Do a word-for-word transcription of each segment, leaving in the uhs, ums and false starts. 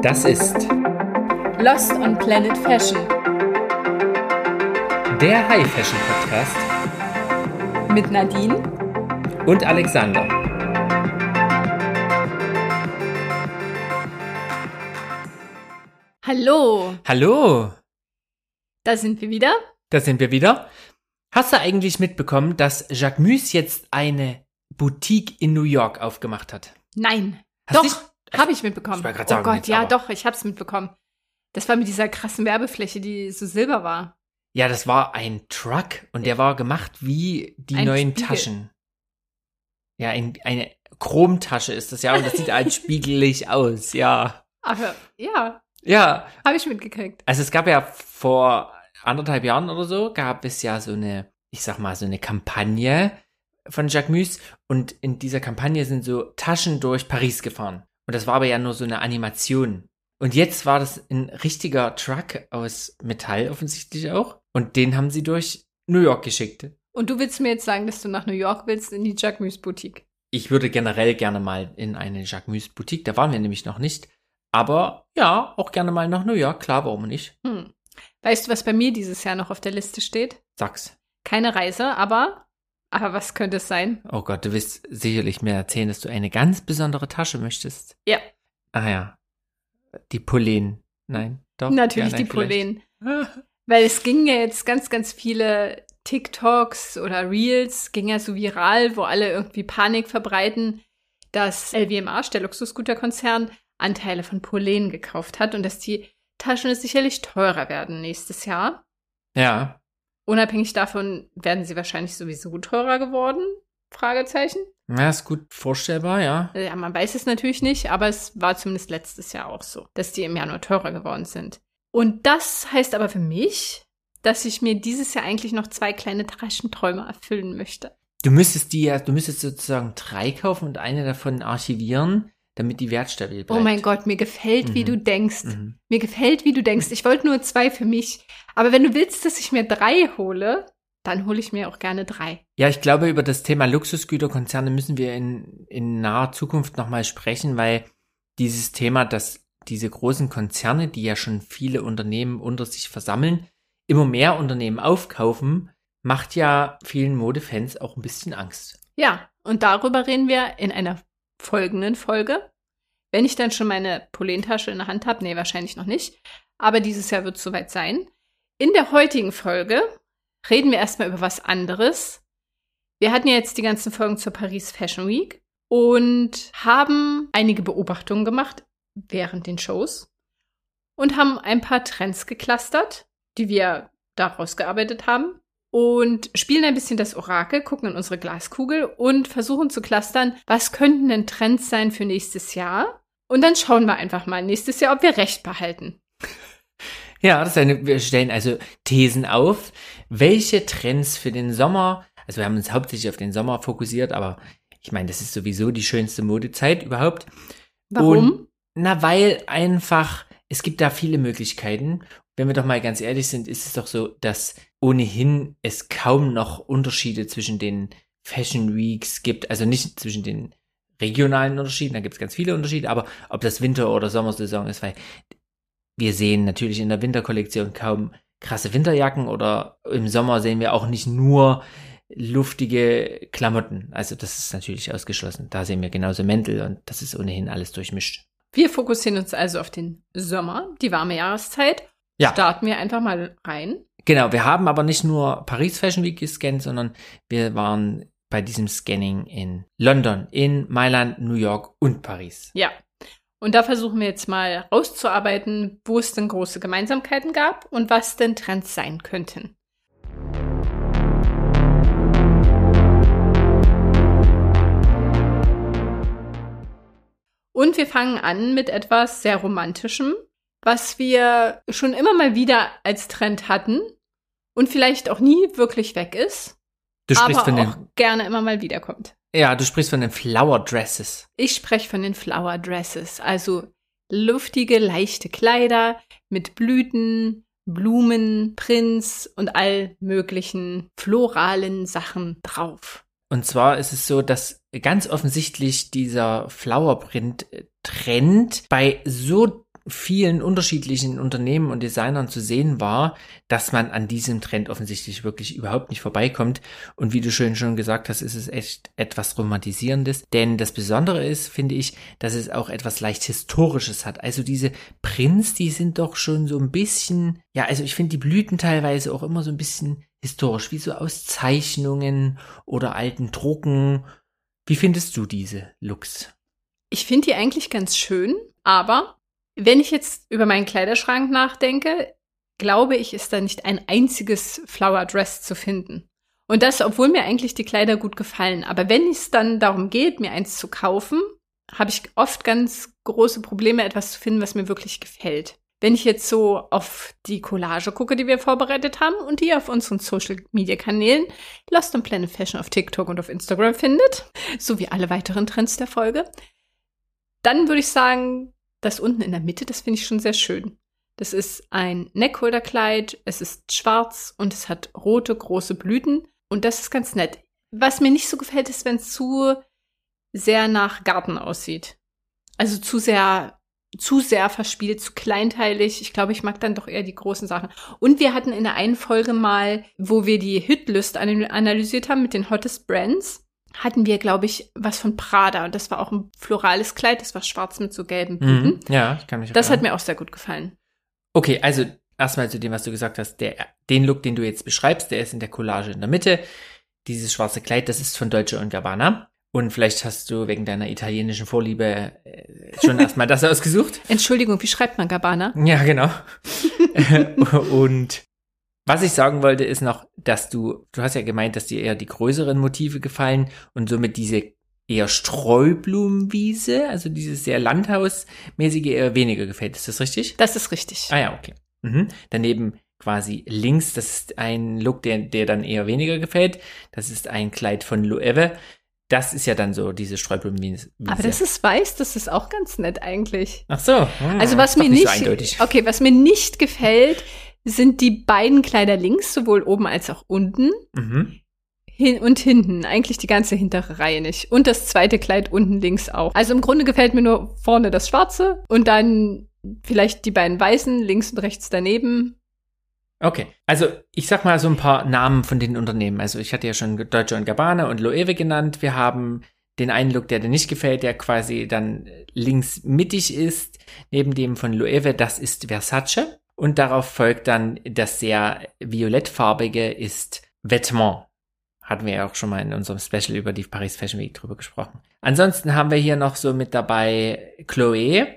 Das ist Lost on Planet Fashion, der High Fashion Podcast mit Nadine und Alexander. Hallo, Hallo, da sind wir wieder. da sind wir wieder. Hast du eigentlich mitbekommen, dass Jacquemus jetzt eine Boutique in New York aufgemacht hat? Nein, Hast doch, nicht- habe ich mitbekommen. Ich wollte grad oh sagen, Gott, jetzt ja aber. doch, ich habe es mitbekommen. Das war mit dieser krassen Werbefläche, die so silber war. Ja, das war ein Truck und der war gemacht wie die Ein neuen Spiegel. Taschen. Ja, ein, eine Chromtasche ist das ja und das sieht halt spiegelig aus, ja. Aber ja, Ja, habe ich mitgekriegt. also es gab ja vor anderthalb Jahren oder so, gab es ja so eine, ich sag mal, so eine Kampagne von Jacquemus und in dieser Kampagne sind so Taschen durch Paris gefahren. Und das war aber ja nur so eine Animation. Und jetzt war das ein richtiger Truck aus Metall offensichtlich auch. Und den haben sie durch New York geschickt. Und du willst mir jetzt sagen, dass du nach New York willst, in die Jacquemus Boutique? Ich würde generell gerne mal in eine Jacquemus Boutique, da waren wir nämlich noch nicht. Aber ja, auch gerne mal nach New York, klar, warum nicht? Hm. Weißt du, was bei mir dieses Jahr noch auf der Liste steht? Sag's. Keine Reise, aber, aber was könnte es sein? Oh Gott, du wirst sicherlich mir erzählen, dass du eine ganz besondere Tasche möchtest. Ja, Ah ja, die Pauline. Nein, doch. natürlich ja, die nein, vielleicht. Pauline. Weil es gingen ja jetzt ganz, ganz viele TikToks oder Reels, ging ja so viral, wo alle irgendwie Panik verbreiten, dass L V M H, der Luxusgüterkonzern, Anteile von Pauline gekauft hat und dass die Taschen sicherlich teurer werden nächstes Jahr. Ja, Unabhängig davon werden sie wahrscheinlich sowieso teurer geworden? Fragezeichen. ja, ist gut vorstellbar, ja. Ja, man weiß es natürlich nicht, aber es war zumindest letztes Jahr auch so, dass die im Januar teurer geworden sind. Und das heißt aber für mich, dass ich mir dieses Jahr eigentlich noch zwei kleine Taschenträume erfüllen möchte. Du müsstest die ja, du müsstest sozusagen drei kaufen und eine davon archivieren, damit die wertstabil bleibt. Oh mein Gott, mir gefällt, wie Mhm. du denkst. Mhm. Mir gefällt, wie du denkst. Ich wollte nur zwei für mich. Aber wenn du willst, dass ich mir drei hole, dann hole ich mir auch gerne drei. Ja, ich glaube, über das Thema Luxusgüterkonzerne müssen wir in, in naher Zukunft nochmal sprechen, weil dieses Thema, dass diese großen Konzerne, die ja schon viele Unternehmen unter sich versammeln, immer mehr Unternehmen aufkaufen, macht ja vielen Modefans auch ein bisschen Angst. Ja, und darüber reden wir in einer folgenden Folge. Wenn ich dann schon meine Pauline-Tasche in der Hand habe, nee, wahrscheinlich noch nicht, aber dieses Jahr wird es soweit sein. In der heutigen Folge reden wir erstmal über was anderes. Wir hatten ja jetzt die ganzen Folgen zur Paris Fashion Week und haben einige Beobachtungen gemacht während den Shows und haben ein paar Trends geclustert, die wir daraus gearbeitet haben. Und spielen ein bisschen das Orakel, gucken in unsere Glaskugel und versuchen zu clustern, was könnten denn Trends sein für nächstes Jahr? Und dann schauen wir einfach mal nächstes Jahr, ob wir recht behalten. Ja, das ist eine, wir stellen also Thesen auf. Welche Trends für den Sommer, also wir haben uns hauptsächlich auf den Sommer fokussiert, aber ich meine, das ist sowieso die schönste Modezeit überhaupt. Warum? Und, na, weil einfach, es gibt da viele Möglichkeiten. Wenn wir doch mal ganz ehrlich sind, ist es doch so, dass ohnehin es kaum noch Unterschiede zwischen den Fashion Weeks gibt. Also nicht zwischen den regionalen Unterschieden, da gibt es ganz viele Unterschiede, aber ob das Winter- oder Sommersaison ist, weil wir sehen natürlich in der Winterkollektion kaum krasse Winterjacken oder im Sommer sehen wir auch nicht nur luftige Klamotten. Also das ist natürlich ausgeschlossen. Da sehen wir genauso Mäntel und das ist ohnehin alles durchmischt. Wir fokussieren uns also auf den Sommer, die warme Jahreszeit. Ja. Starten wir einfach mal rein. Genau, wir haben aber nicht nur Paris Fashion Week gescannt, sondern wir waren bei diesem Scanning in London, in Mailand, New York und Paris. Ja. Und da versuchen wir jetzt mal rauszuarbeiten, wo es denn große Gemeinsamkeiten gab und was denn Trends sein könnten. Und wir fangen an mit etwas sehr Romantischem, was wir schon immer mal wieder als Trend hatten und vielleicht auch nie wirklich weg ist, Du sprichst aber von auch den, gerne immer mal wiederkommt. ja, du sprichst von den Flower Dresses. Ich spreche von den Flower Dresses, also luftige, leichte Kleider mit Blüten, Blumen, Prints und all möglichen floralen Sachen drauf. Und zwar ist es so, dass ganz offensichtlich dieser Flowerprint-Trend bei so vielen unterschiedlichen Unternehmen und Designern zu sehen war, dass man an diesem Trend offensichtlich wirklich überhaupt nicht vorbeikommt. Und wie du schön schon gesagt hast, ist es echt etwas Romantisierendes. Denn das Besondere ist, finde ich, dass es auch etwas leicht Historisches hat. Also diese Prints, die sind doch schon so ein bisschen, ja, also ich finde die Blüten teilweise auch immer so ein bisschen historisch, wie so aus Zeichnungen oder alten Drucken. Wie findest du diese Looks? Ich finde die eigentlich ganz schön, aber wenn ich jetzt über meinen Kleiderschrank nachdenke, glaube ich, ist da nicht ein einziges Flower Dress zu finden. Und das, obwohl mir eigentlich die Kleider gut gefallen. Aber wenn es dann darum geht, mir eins zu kaufen, habe ich oft ganz große Probleme, etwas zu finden, was mir wirklich gefällt. Wenn ich jetzt so auf die Collage gucke, die wir vorbereitet haben und die ihr auf unseren Social-Media-Kanälen Lost on Planet Fashion auf TikTok und auf Instagram findet, sowie alle weiteren Trends der Folge, dann würde ich sagen, das unten in der Mitte, das finde ich schon sehr schön. Das ist ein Neckholderkleid, es ist schwarz und es hat rote, große Blüten und das ist ganz nett. Was mir nicht so gefällt, ist, wenn es zu sehr nach Garten aussieht. Also zu sehr, zu sehr verspielt, zu kleinteilig. Ich glaube, ich mag dann doch eher die großen Sachen. Und wir hatten in der einen Folge mal, wo wir die Hitlist analysiert haben mit den Hottest Brands, hatten wir, glaube ich, was von Prada. Und das war auch ein florales Kleid, das war schwarz mit so gelben Blüten. Mhm, ja, ich kann mich Das erinnern. hat mir auch sehr gut gefallen. Okay, also erstmal zu dem, was du gesagt hast. Der, den Look, den du jetzt beschreibst, der ist in der Collage in der Mitte. Dieses schwarze Kleid, das ist von Dolce und Gabbana. Und vielleicht hast du wegen deiner italienischen Vorliebe äh, schon erstmal das ausgesucht. Entschuldigung, wie schreibt man Gabbana? Ja, genau. Und was ich sagen wollte, ist noch, dass du, du hast ja gemeint, dass dir eher die größeren Motive gefallen und somit diese eher Streublumenwiese, also dieses sehr Landhausmäßige eher weniger gefällt. Ist das richtig? Das ist richtig. Ah ja, okay. Mhm. Daneben quasi links, das ist ein Look, der, der dann eher weniger gefällt. Das ist ein Kleid von Loewe. Das ist ja dann so diese Streublumenwiese. Aber das ist weiß, das ist auch ganz nett eigentlich. Ach so. Hm, Also was mir nicht nicht, so eindeutig. okay, was mir nicht gefällt, sind die beiden Kleider links, sowohl oben als auch unten. Mhm. Hin und hinten, eigentlich die ganze hintere Reihe nicht. Und das zweite Kleid unten links auch. Also im Grunde gefällt mir nur vorne das Schwarze und dann vielleicht die beiden Weißen links und rechts daneben. Okay, also ich sag mal so ein paar Namen von den Unternehmen. Also ich hatte ja schon Dolce und Gabbana und Loewe genannt. Wir haben den einen Look, der dir nicht gefällt, der quasi dann links mittig ist, neben dem von Loewe, das ist Versace. Und darauf folgt dann das sehr violettfarbige ist Vêtement. Hatten wir ja auch schon mal in unserem Special über die Paris Fashion Week drüber gesprochen. Ansonsten haben wir hier noch so mit dabei Chloé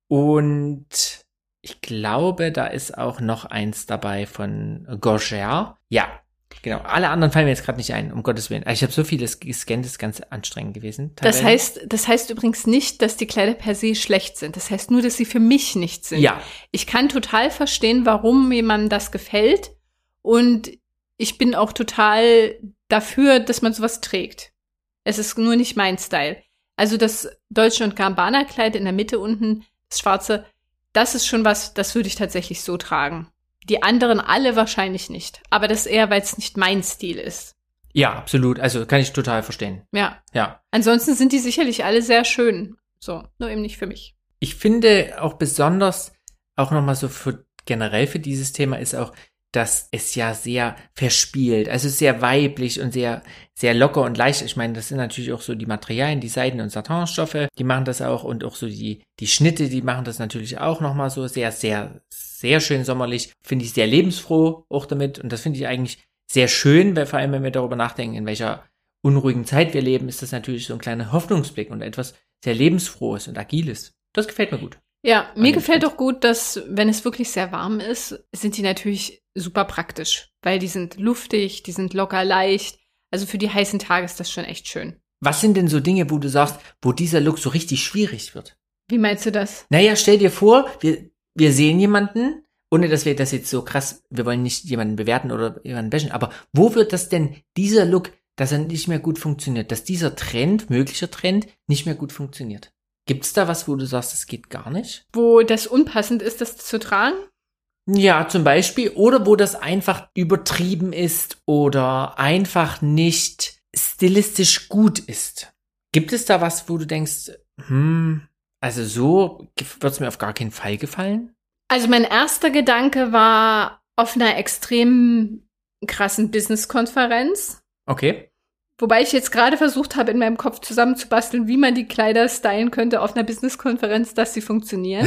und ich glaube, da ist auch noch eins dabei von Gaucher. Ja, genau. Alle anderen fallen mir jetzt gerade nicht ein, um Gottes Willen. Also ich habe so vieles gescannt, das ist ganz anstrengend gewesen. Das heißt, das heißt übrigens nicht, dass die Kleider per se schlecht sind. Das heißt nur, dass sie für mich nicht sind. Ja. Ich kann total verstehen, warum jemandem das gefällt. Und ich bin auch total dafür, dass man sowas trägt. Es ist nur nicht mein Style. Also das Dolce und Gabbana Kleid in der Mitte unten, das schwarze, das ist schon was, das würde ich tatsächlich so tragen. Die anderen alle wahrscheinlich nicht. Aber das eher, weil es nicht mein Stil ist. Ja, absolut. Also kann ich total verstehen. Ja. Ja. Ansonsten sind die sicherlich alle sehr schön. So, nur eben nicht für mich. Ich finde auch besonders, auch nochmal so für generell für dieses Thema ist auch, dass es ja sehr verspielt, also sehr weiblich und sehr, sehr locker und leicht. Ich meine, das sind natürlich auch so die Materialien, die Seiden- und Satinstoffe, die machen das auch und auch so die, die Schnitte, die machen das natürlich auch nochmal so sehr, sehr, sehr schön sommerlich. Finde ich sehr lebensfroh auch damit und das finde ich eigentlich sehr schön, weil vor allem, wenn wir darüber nachdenken, in welcher unruhigen Zeit wir leben, ist das natürlich so ein kleiner Hoffnungsblick und etwas sehr lebensfrohes und agiles. Das gefällt mir gut. Ja, mir gefällt auch gut, dass, wenn es wirklich sehr warm ist, sind die natürlich super praktisch, weil die sind luftig, die sind locker leicht. Also für die heißen Tage ist das schon echt schön. Was sind denn so Dinge, wo du sagst, wo dieser Look so richtig schwierig wird? Wie meinst du das? Naja, stell dir vor, wir, wir sehen jemanden, ohne dass wir das jetzt so krass, wir wollen nicht jemanden bewerten oder jemanden bashen, aber wo wird das denn, dieser Look, dass er nicht mehr gut funktioniert, dass dieser Trend, möglicher Trend, nicht mehr gut funktioniert? Gibt's da was, wo du sagst, das geht gar nicht? Wo das unpassend ist, das zu tragen? Ja, zum Beispiel. Oder wo das einfach übertrieben ist oder einfach nicht stilistisch gut ist. Gibt es da was, wo du denkst, hm, Also so wird es mir auf gar keinen Fall gefallen. Also mein erster Gedanke war auf einer extrem krassen Business-Konferenz. Okay. Wobei ich jetzt gerade versucht habe, in meinem Kopf zusammenzubasteln, wie man die Kleider stylen könnte auf einer Business-Konferenz, dass sie funktionieren.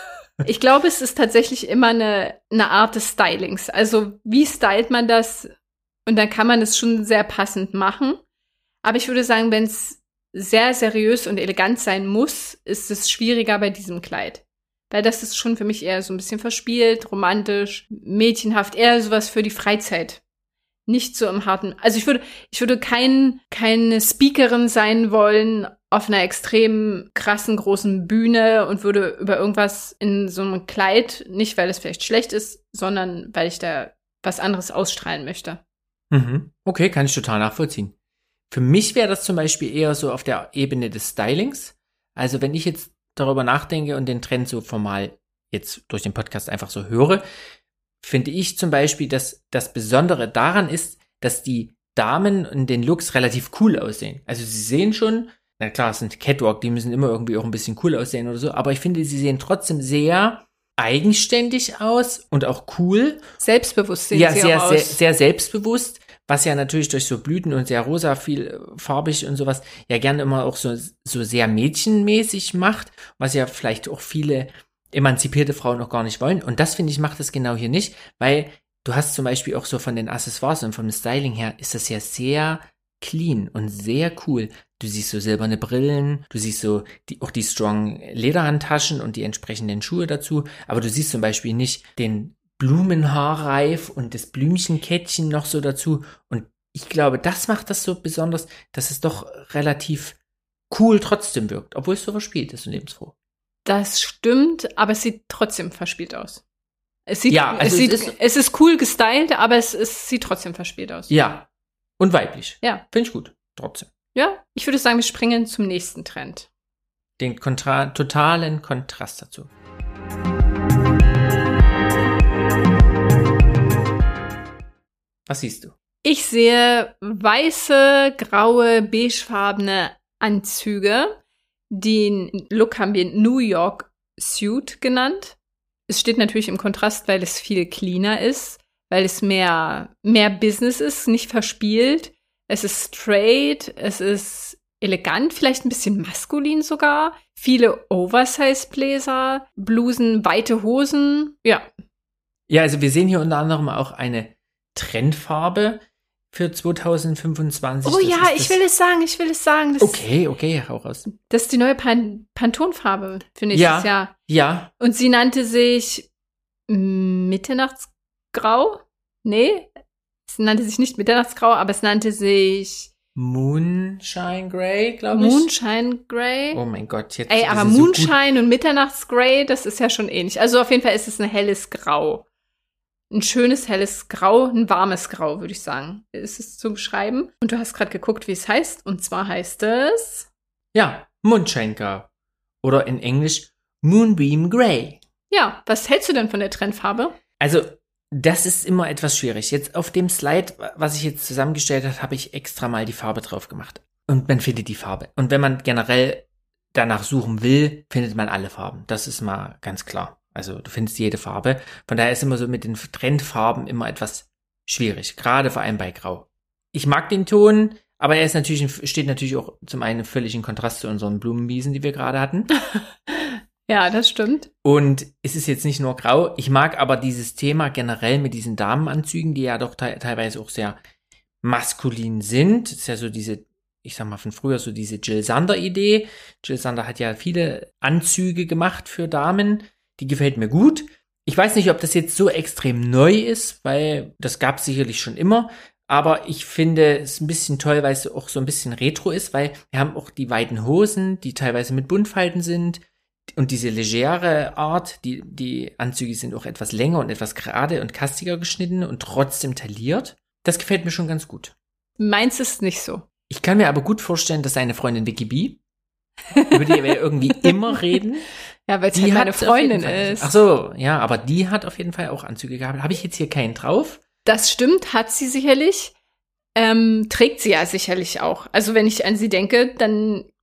Ich glaube, es ist tatsächlich immer eine, eine Art des Stylings. Also wie stylt man das? Und dann kann man es schon sehr passend machen. Aber ich würde sagen, wenn es sehr seriös und elegant sein muss, ist es schwieriger bei diesem Kleid. Weil das ist schon für mich eher so ein bisschen verspielt, romantisch, mädchenhaft, eher sowas für die Freizeit. Nicht so im harten, also ich würde, ich würde kein, keine Speakerin sein wollen auf einer extrem krassen großen Bühne und würde über irgendwas in so einem Kleid, nicht weil es vielleicht schlecht ist, sondern weil ich da was anderes ausstrahlen möchte. Mhm. Okay, kann ich total nachvollziehen. Für mich wäre das zum Beispiel eher so auf der Ebene des Stylings. Also wenn ich jetzt darüber nachdenke und den Trend so formal jetzt durch den Podcast einfach so höre, finde ich zum Beispiel, dass das Besondere daran ist, dass die Damen in den Looks relativ cool aussehen. Also sie sehen schon, na klar, es sind Catwalk, die müssen immer irgendwie auch ein bisschen cool aussehen oder so, aber ich finde, sie sehen trotzdem sehr eigenständig aus und auch cool. Selbstbewusst sehen ja, sie sehr, auch sehr, aus. sehr selbstbewusst, was ja natürlich durch so Blüten und sehr rosa, viel farbig und sowas ja gerne immer auch so, so sehr mädchenmäßig macht, was ja vielleicht auch viele emanzipierte Frauen noch gar nicht wollen. Und das, finde ich, macht das genau hier nicht, weil du hast zum Beispiel auch so von den Accessoires und vom Styling her ist das ja sehr clean und sehr cool. Du siehst so silberne Brillen, du siehst so die, auch die strong Lederhandtaschen und die entsprechenden Schuhe dazu, aber du siehst zum Beispiel nicht den Blumenhaarreif und das Blümchenkettchen noch so dazu. Und ich glaube, das macht das so besonders, dass es doch relativ cool trotzdem wirkt, obwohl es so verspielt ist und lebensfroh. Das stimmt, aber es sieht trotzdem verspielt aus. Es sieht, ja, also es, sieht es, ist, es ist cool gestylt, aber es, es sieht trotzdem verspielt aus. Ja, und weiblich. Ja. Finde ich gut, trotzdem. Ja, ich würde sagen, wir springen zum nächsten Trend. Den kontra- totalen Kontrast dazu. Was siehst du? Ich sehe weiße, graue, beigefarbene Anzüge. Den Look haben wir New York Suit genannt. Es steht natürlich im Kontrast, weil es viel cleaner ist, weil es mehr, mehr Business ist, nicht verspielt. Es ist straight, es ist elegant, vielleicht ein bisschen maskulin sogar. Viele Oversize-Bläser, Blusen, weite Hosen, ja. Ja, also wir sehen hier unter anderem auch eine Trendfarbe für zwanzig fünfundzwanzig. Oh das ja, ich will es sagen, ich will es sagen. Das okay, okay, hau raus. Das ist die neue Pan- Pantone-Farbe für nächstes ja, Jahr. Ja. Und sie nannte sich Mitternachtsgrau? Nee, es nannte sich nicht Mitternachtsgrau, aber es nannte sich Moonshine Grey, glaube ich. Moonshine Grey. Oh mein Gott, jetzt Ey, ist aber es Moonshine so und Mitternachtsgrey, das ist ja schon ähnlich. Also auf jeden Fall ist es ein helles Grau. Ein schönes, helles Grau, ein warmes Grau, würde ich sagen, ist es zu beschreiben. Und du hast gerade geguckt, wie es heißt. Und zwar heißt es ja, Moonshine Grau. Oder in Englisch Moonbeam Grey. Ja, was hältst du denn von der Trendfarbe? Also, das ist immer etwas schwierig. Jetzt auf dem Slide, was ich jetzt zusammengestellt habe, habe ich extra mal die Farbe drauf gemacht. Und man findet die Farbe. Und wenn man generell danach suchen will, findet man alle Farben. Das ist mal ganz klar. Also du findest jede Farbe. Von daher ist immer so mit den Trendfarben immer etwas schwierig. Gerade vor allem bei Grau. Ich mag den Ton, aber er ist natürlich, steht natürlich auch zum einen völlig in Kontrast zu unseren Blumenwiesen, die wir gerade hatten. Ja, das stimmt. Und es ist jetzt nicht nur grau. Ich mag aber dieses Thema generell mit diesen Damenanzügen, die ja doch te- teilweise auch sehr maskulin sind. Das ist ja so diese, ich sag mal von früher, so diese Jill Sander-Idee. Jill Sander hat ja viele Anzüge gemacht für Damen. Die gefällt mir gut. Ich weiß nicht, ob das jetzt so extrem neu ist, weil das gab es sicherlich schon immer. Aber ich finde es ein bisschen toll, weil es auch so ein bisschen retro ist, weil wir haben auch die weiten Hosen, die teilweise mit Buntfalten sind. Und diese legere Art, die, die Anzüge sind auch etwas länger und etwas gerade und kastiger geschnitten und trotzdem tailliert. Das gefällt mir schon ganz gut. Meins ist nicht so. Ich kann mir aber gut vorstellen, dass seine Freundin Vicky B., über die wir irgendwie immer reden. Ja, weil es halt meine Freundin ist. Ach so, ja, aber die hat auf jeden Fall auch Anzüge gehabt. Habe ich jetzt hier keinen drauf? Das stimmt, hat sie sicherlich. Ähm, trägt sie ja sicherlich auch. Also wenn ich an sie denke, dann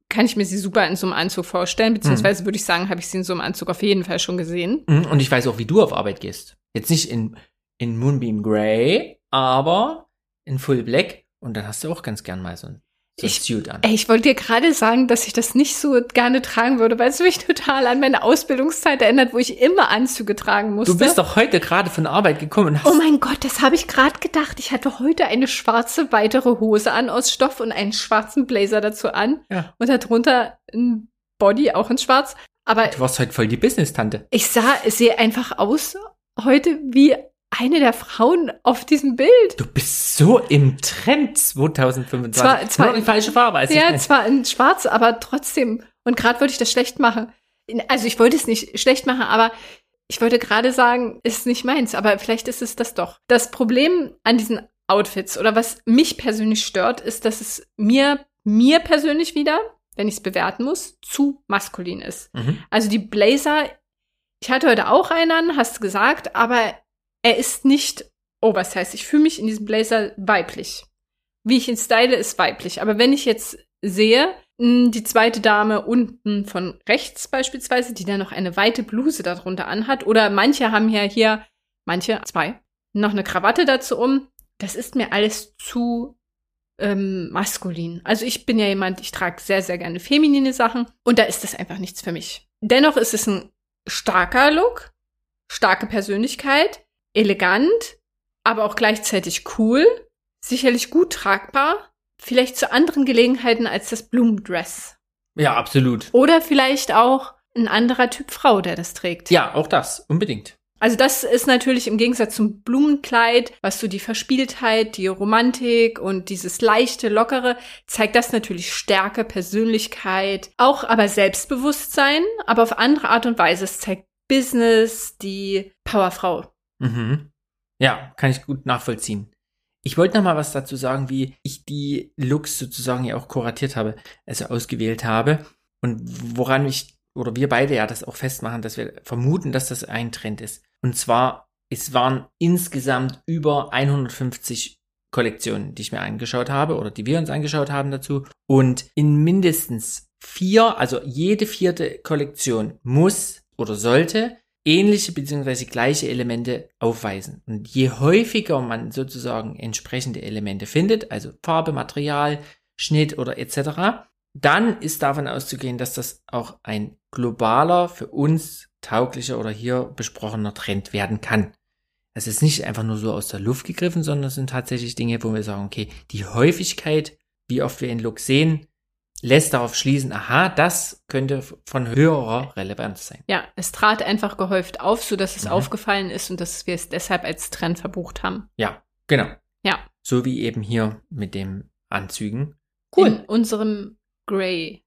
kann ich mir sie super in so einem Anzug vorstellen, beziehungsweise würde ich sagen, habe ich sie in so einem Anzug auf jeden Fall schon gesehen. Und ich weiß auch, wie du auf Arbeit gehst. Jetzt nicht in, in Moonbeam Grey, aber in Full Black. Und dann hast du auch ganz gern mal so ein, so ein ich, Suit an. Ey, ich wollte dir gerade sagen, dass ich das nicht so gerne tragen würde, weil es mich total an meine Ausbildungszeit erinnert, wo ich immer Anzüge tragen musste. Du bist doch heute gerade von Arbeit gekommen und hast... Oh mein Gott, das habe ich gerade gedacht. Ich hatte heute eine schwarze weitere Hose an aus Stoff und einen schwarzen Blazer dazu an. Ja. Und darunter ein Body, auch in schwarz. Aber Du warst heute voll die Business-Tante. ich sah, sehe einfach aus heute wie eine der Frauen auf diesem Bild. Du bist so im Trend zwanzig fünfundzwanzig. Zwar- zwar- Nur die falsche Farbe. Als Ja, ich zwar in schwarz, aber trotzdem. Und gerade wollte ich das schlecht machen. Also ich wollte es nicht schlecht machen, aber ich wollte gerade sagen, ist nicht meins. Aber vielleicht ist es das doch. Das Problem an diesen Outfits oder was mich persönlich stört, ist, dass es mir, mir persönlich wieder, wenn ich es bewerten muss, zu maskulin ist. Mhm. Also die Blazer, ich hatte heute auch einen an, hast du gesagt, aber er ist nicht oversized. Ich fühle mich in diesem Blazer weiblich. Wie ich ihn style, ist weiblich. Aber wenn ich jetzt sehe, mh, die zweite Dame unten von rechts beispielsweise, die dann noch eine weite Bluse darunter anhat, oder manche haben ja hier, manche, zwei, noch eine Krawatte dazu um, das ist mir alles zu ähm, maskulin. Also ich bin ja jemand, ich trage sehr, sehr gerne feminine Sachen und da ist das einfach nichts für mich. Dennoch ist es ein starker Look, starke Persönlichkeit, elegant, aber auch gleichzeitig cool, sicherlich gut tragbar, vielleicht zu anderen Gelegenheiten als das Blumendress. Ja, absolut. Oder vielleicht auch ein anderer Typ Frau, der das trägt. Ja, auch das, unbedingt. Also das ist natürlich im Gegensatz zum Blumenkleid, was so die Verspieltheit, die Romantik und dieses leichte, lockere, zeigt das natürlich Stärke, Persönlichkeit, auch aber Selbstbewusstsein, aber auf andere Art und Weise. Es zeigt Business, die Powerfrau. Mhm. Ja, kann ich gut nachvollziehen. Ich wollte noch mal was dazu sagen, wie ich die Looks sozusagen ja auch kuratiert habe, also ausgewählt habe und woran ich oder wir beide ja das auch festmachen, dass wir vermuten, dass das ein Trend ist. Und zwar, es waren insgesamt über hundertfünfzig Kollektionen, die ich mir angeschaut habe oder die wir uns angeschaut haben dazu. Und in mindestens vier, also jede vierte Kollektion muss oder sollte ähnliche bzw. gleiche Elemente aufweisen. Und je häufiger man sozusagen entsprechende Elemente findet, also Farbe, Material, Schnitt oder et cetera, dann ist davon auszugehen, dass das auch ein globaler, für uns tauglicher oder hier besprochener Trend werden kann. Es ist nicht einfach nur so aus der Luft gegriffen, sondern es sind tatsächlich Dinge, wo wir sagen, okay, die Häufigkeit, wie oft wir einen Look sehen, lässt darauf schließen, aha, das könnte von höherer Relevanz sein. Ja, es trat einfach gehäuft auf, sodass es Mhm. aufgefallen ist und dass wir es deshalb als Trend verbucht haben. Ja, genau. Ja. So wie eben hier mit den Anzügen. In unserem Grey.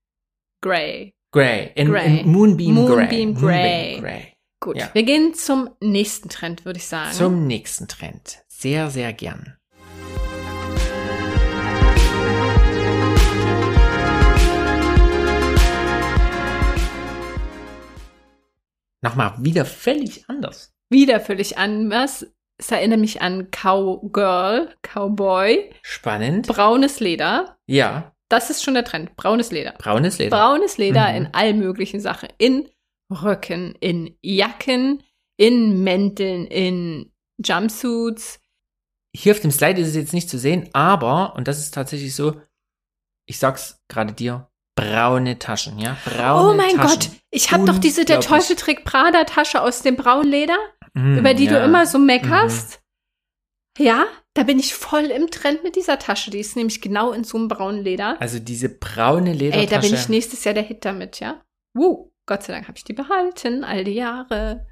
Grey. Grey. In, Grey. in Moonbeam, Moonbeam Grey. Grey. Grey. Gut, Ja. wir gehen zum nächsten Trend, würde ich sagen. Zum nächsten Trend. Sehr, sehr gern. Nochmal, wieder völlig anders. Wieder völlig anders. Es erinnert mich an Cowgirl, Cowboy, Spannend. braunes Leder. Ja, Das ist schon der Trend. Braunes Leder. braunes Leder. Braunes Leder Mhm. in all möglichen Sachen. In Röcken, in Jacken, in Mänteln, in Jumpsuits. Hier auf dem Slide ist es jetzt nicht zu sehen, aber, und das ist tatsächlich so, ich sag's gerade dir, braune Taschen, ja? Braune Oh mein Taschen. Gott, ich habe doch diese Der Unglaublich. Teufel trägt Prada Tasche aus dem braunen Leder, Mm, über die ja. du immer so meckerst. Ja, da bin ich voll im Trend mit dieser Tasche. Die ist nämlich genau in so einem braunen Leder. Also diese braune Ledertasche. Ey, da bin ich nächstes Jahr der Hit damit, ja? Wuh, Gott sei Dank habe ich die behalten, all die Jahre.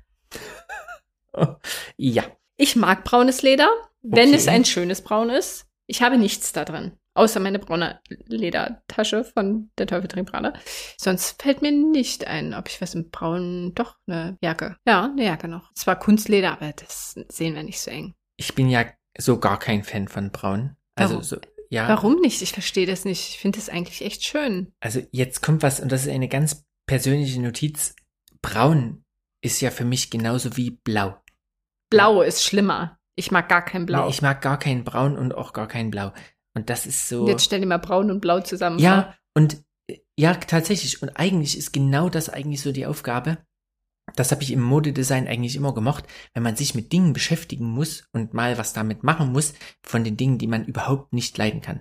Ja. Ich mag braunes Leder, wenn Okay. es ein schönes Braun ist. Ich habe nichts da drin, außer meine braune Ledertasche von Der Teufel trägt Prada. Sonst fällt mir nicht ein, ob ich was im Braun, doch, eine Jacke. Ja, eine Jacke noch. Zwar Kunstleder, aber das sehen wir nicht so eng. Ich bin ja so gar kein Fan von braun. Also Warum? so, ja. Warum nicht? Ich verstehe das nicht. Ich finde das eigentlich echt schön. Also jetzt kommt was, und das ist eine ganz persönliche Notiz. Braun ist ja für mich genauso wie blau. Blau ist schlimmer. Ich mag gar kein Blau. Nee, ich mag gar kein Braun und auch gar kein Blau. Und das ist so. Jetzt stell dir mal Braun und Blau zusammen Ja, und ja, tatsächlich. Und eigentlich ist genau das eigentlich so die Aufgabe. Das habe ich im Modedesign eigentlich immer gemocht, wenn man sich mit Dingen beschäftigen muss und mal was damit machen muss, von den Dingen, die man überhaupt nicht leiden kann.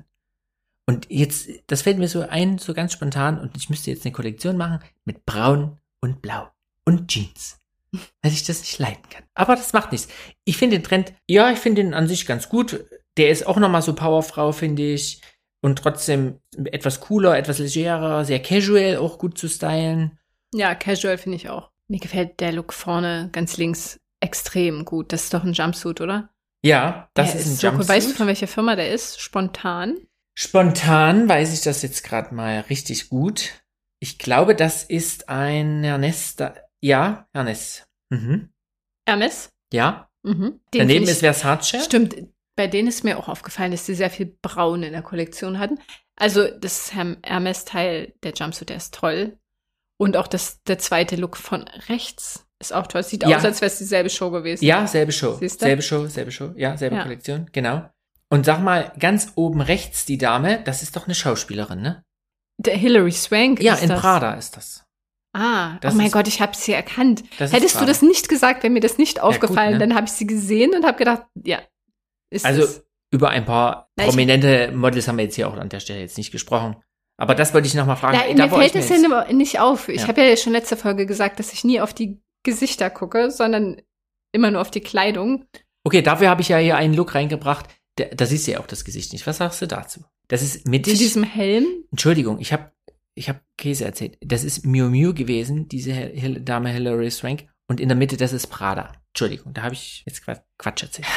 Und jetzt, das fällt mir so ein, so ganz spontan, und ich müsste jetzt eine Kollektion machen mit Braun und Blau und Jeans, weil ich das nicht leiden kann. Aber das macht nichts. Ich finde den Trend, ja, ich finde den an sich ganz gut. Der ist auch nochmal so Powerfrau, finde ich. Und trotzdem etwas cooler, etwas legerer, sehr casual, auch gut zu stylen. Ja, casual finde ich auch. Mir gefällt der Look vorne ganz links extrem gut. Das ist doch ein Jumpsuit, oder? Ja, das der ist ein ist so Jumpsuit. cool. Weißt du, von welcher Firma der ist? Spontan? Spontan weiß ich das jetzt gerade mal richtig gut. Ich glaube, das ist ein Hermes. Ja, Hermes. Mhm. Hermes? Ja. Mhm. Den Daneben ich, ist Versace. Stimmt, bei denen ist mir auch aufgefallen, dass sie sehr viel Braun in der Kollektion hatten. Also das Hermes-Teil, der Jumpsuit, der ist toll. Und auch das, der zweite Look von rechts ist auch toll. Sieht Ja. aus, als wäre es dieselbe Show gewesen. Ja, selbe Show. Siehst du? Selbe Show, selbe Show. Ja, selbe Ja. Kollektion, genau. Und sag mal, ganz oben rechts die Dame, das ist doch eine Schauspielerin, ne? Der Hilary Swank Ja, ist in das. Prada ist das. Ah, Das oh mein ist- Gott, ich habe sie erkannt. Das ist Hättest du Prada. das nicht gesagt, wäre mir das nicht aufgefallen, ne? dann habe ich sie gesehen und habe gedacht, ja, ist Also es. über ein paar Na, ich- prominente Models haben wir jetzt hier auch an der Stelle jetzt nicht gesprochen. Aber das wollte ich noch mal fragen. Ja, Da mir war fällt ich es mir ja jetzt- nimmer- nicht auf. Ich Ja. habe ja schon letzte Folge gesagt, dass ich nie auf die Gesichter gucke, sondern immer nur auf die Kleidung. Okay, dafür habe ich ja hier einen Look reingebracht. Da, da siehst du ja auch das Gesicht nicht. Was sagst du dazu? Das ist Zu mittig. diesem Helm. Entschuldigung, ich habe ich hab Käse erzählt. Das ist Miu Miu gewesen, diese Hil- Dame Hilary Swank. Und in der Mitte, das ist Prada. Entschuldigung, da habe ich jetzt Quatsch, Quatsch erzählt.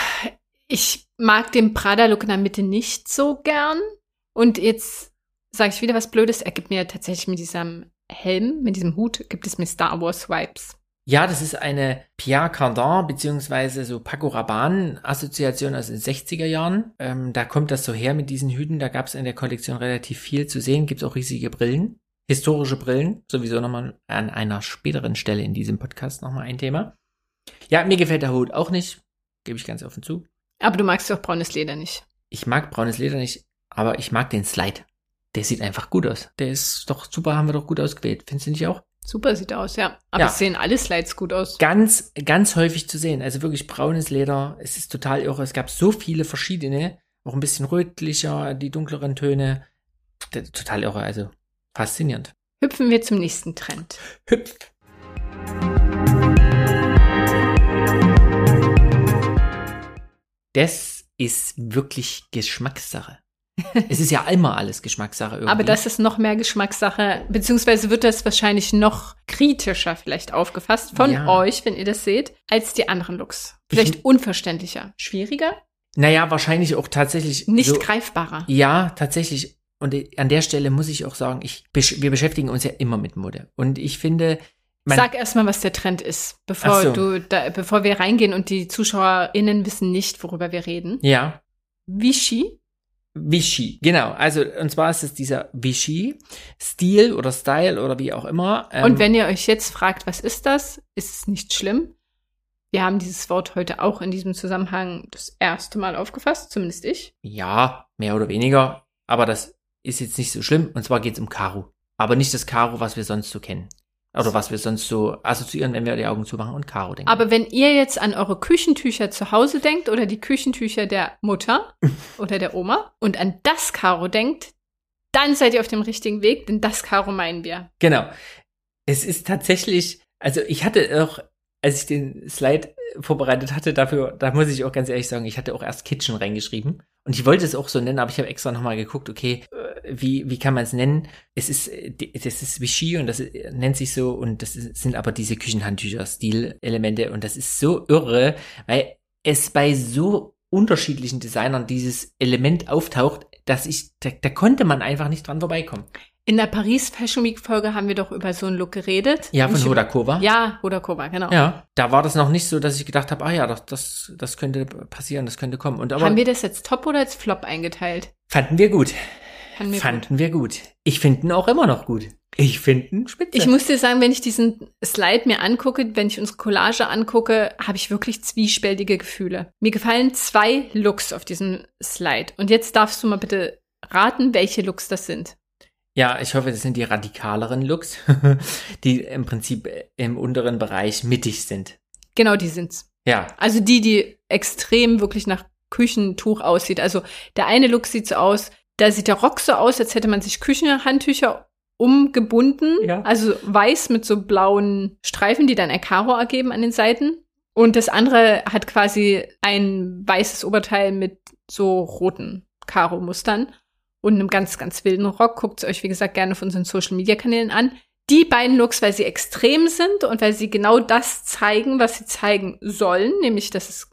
Ich mag den Prada-Look in der Mitte nicht so gern. Und jetzt sage ich wieder was Blödes. Er gibt mir tatsächlich mit diesem Helm, mit diesem Hut, gibt es mir Star Wars-Vibes. Ja, das ist eine Pierre Cardin beziehungsweise so Paco Rabanne-Assoziation aus den sechziger Jahren. Ähm, da kommt das so her mit diesen Hüten. Da gab es in der Kollektion relativ viel zu sehen. Gibt es auch riesige Brillen, historische Brillen. Sowieso nochmal an einer späteren Stelle in diesem Podcast nochmal ein Thema. Ja, mir gefällt der Hut auch nicht. Gebe ich ganz offen zu. Aber du magst doch braunes Leder nicht. Ich mag braunes Leder nicht, aber ich mag den Slide. Der sieht einfach gut aus. Der ist doch super, haben wir doch gut ausgewählt. Findest du nicht auch? Super sieht er aus, ja. Aber Ja. es sehen alle Slides gut aus. Ganz, ganz häufig zu sehen. Also wirklich braunes Leder. Es ist total irre. Es gab so viele verschiedene. Auch ein bisschen rötlicher, die dunkleren Töne. T- Total irre. Also faszinierend. Hüpfen wir zum nächsten Trend. Hüpft. Das ist wirklich Geschmackssache. Es ist ja immer alles Geschmackssache irgendwie. Aber das ist noch mehr Geschmackssache, beziehungsweise wird das wahrscheinlich noch kritischer vielleicht aufgefasst von Ja. euch, wenn ihr das seht, als die anderen Looks. Vielleicht Ich- unverständlicher, schwieriger, Naja, wahrscheinlich auch tatsächlich. nicht so, greifbarer. Ja, tatsächlich. Und an der Stelle muss ich auch sagen, ich, besch- wir beschäftigen uns ja immer mit Mode. Und ich finde, man, Sag erstmal, was der Trend ist, bevor Ach so. du da, bevor wir reingehen und die ZuschauerInnen wissen nicht, worüber wir reden. ja, Vichy, Vichy. Genau. Also, und zwar ist es dieser Vichy-Stil oder Style oder wie auch immer. Ähm, und wenn ihr euch jetzt fragt, was ist das, ist es nicht schlimm. Wir haben dieses Wort heute auch in diesem Zusammenhang das erste Mal aufgefasst, zumindest ich. Ja, mehr oder weniger. Aber das ist jetzt nicht so schlimm. Und zwar geht es um Karo. Aber nicht das Karo, was wir sonst so kennen. Oder was wir sonst so assoziieren, wenn wir die Augen zumachen und Karo denken. Aber wenn ihr jetzt an eure Küchentücher zu Hause denkt oder die Küchentücher der Mutter oder der Oma und an das Karo denkt, dann seid ihr auf dem richtigen Weg, denn das Karo meinen wir. Genau. Es ist tatsächlich, also ich hatte auch, als ich den Slide vorbereitet hatte, dafür, da muss ich auch ganz ehrlich sagen, ich hatte auch erst Kitchen reingeschrieben. Und ich wollte es auch so nennen, aber ich habe extra nochmal geguckt, okay, äh, wie, wie kann man es nennen? Es ist, äh, die- das ist Vichy und das ist, nennt sich so und das ist, sind aber diese Küchenhandtücher-Stil-Elemente und das ist so irre, weil es bei so unterschiedlichen Designern dieses Element auftaucht, dass ich, da, da konnte man einfach nicht dran vorbeikommen. In der Paris Fashion Week Folge haben wir doch über so einen Look geredet. Ja, von Nicht über- Hodakova. Ja, Hodakova, genau. Ja, da war das noch nicht so, dass ich gedacht habe, ah ja, das, das, das könnte passieren, das könnte kommen. Und aber Haben wir das jetzt Top oder als Flop eingeteilt? fanden wir gut. Fanden wir fanden gut. wir gut. Ich finde ihn auch immer noch gut. Ich finde ihn spitze. Ich muss dir sagen, wenn ich diesen Slide mir angucke, wenn ich unsere Collage angucke, habe ich wirklich zwiespältige Gefühle. Mir gefallen zwei Looks auf diesem Slide. Und jetzt darfst du mal bitte raten, welche Looks das sind. Ja, ich hoffe, das sind die radikaleren Looks, die im Prinzip im unteren Bereich mittig sind. Genau, die sind's. Ja. Also die, die extrem wirklich nach Küchentuch aussieht. Also der eine Look sieht so aus, da sieht der Rock so aus, als hätte man sich Küchenhandtücher umgebunden. Ja. Also weiß mit so blauen Streifen, die dann ein Karo ergeben an den Seiten. Und das andere hat quasi ein weißes Oberteil mit so roten Karo-Mustern und einem ganz, ganz wilden Rock. Guckt es euch, wie gesagt, gerne auf unseren Social-Media-Kanälen an. Die beiden Looks, weil sie extrem sind und weil sie genau das zeigen, was sie zeigen sollen, nämlich, dass es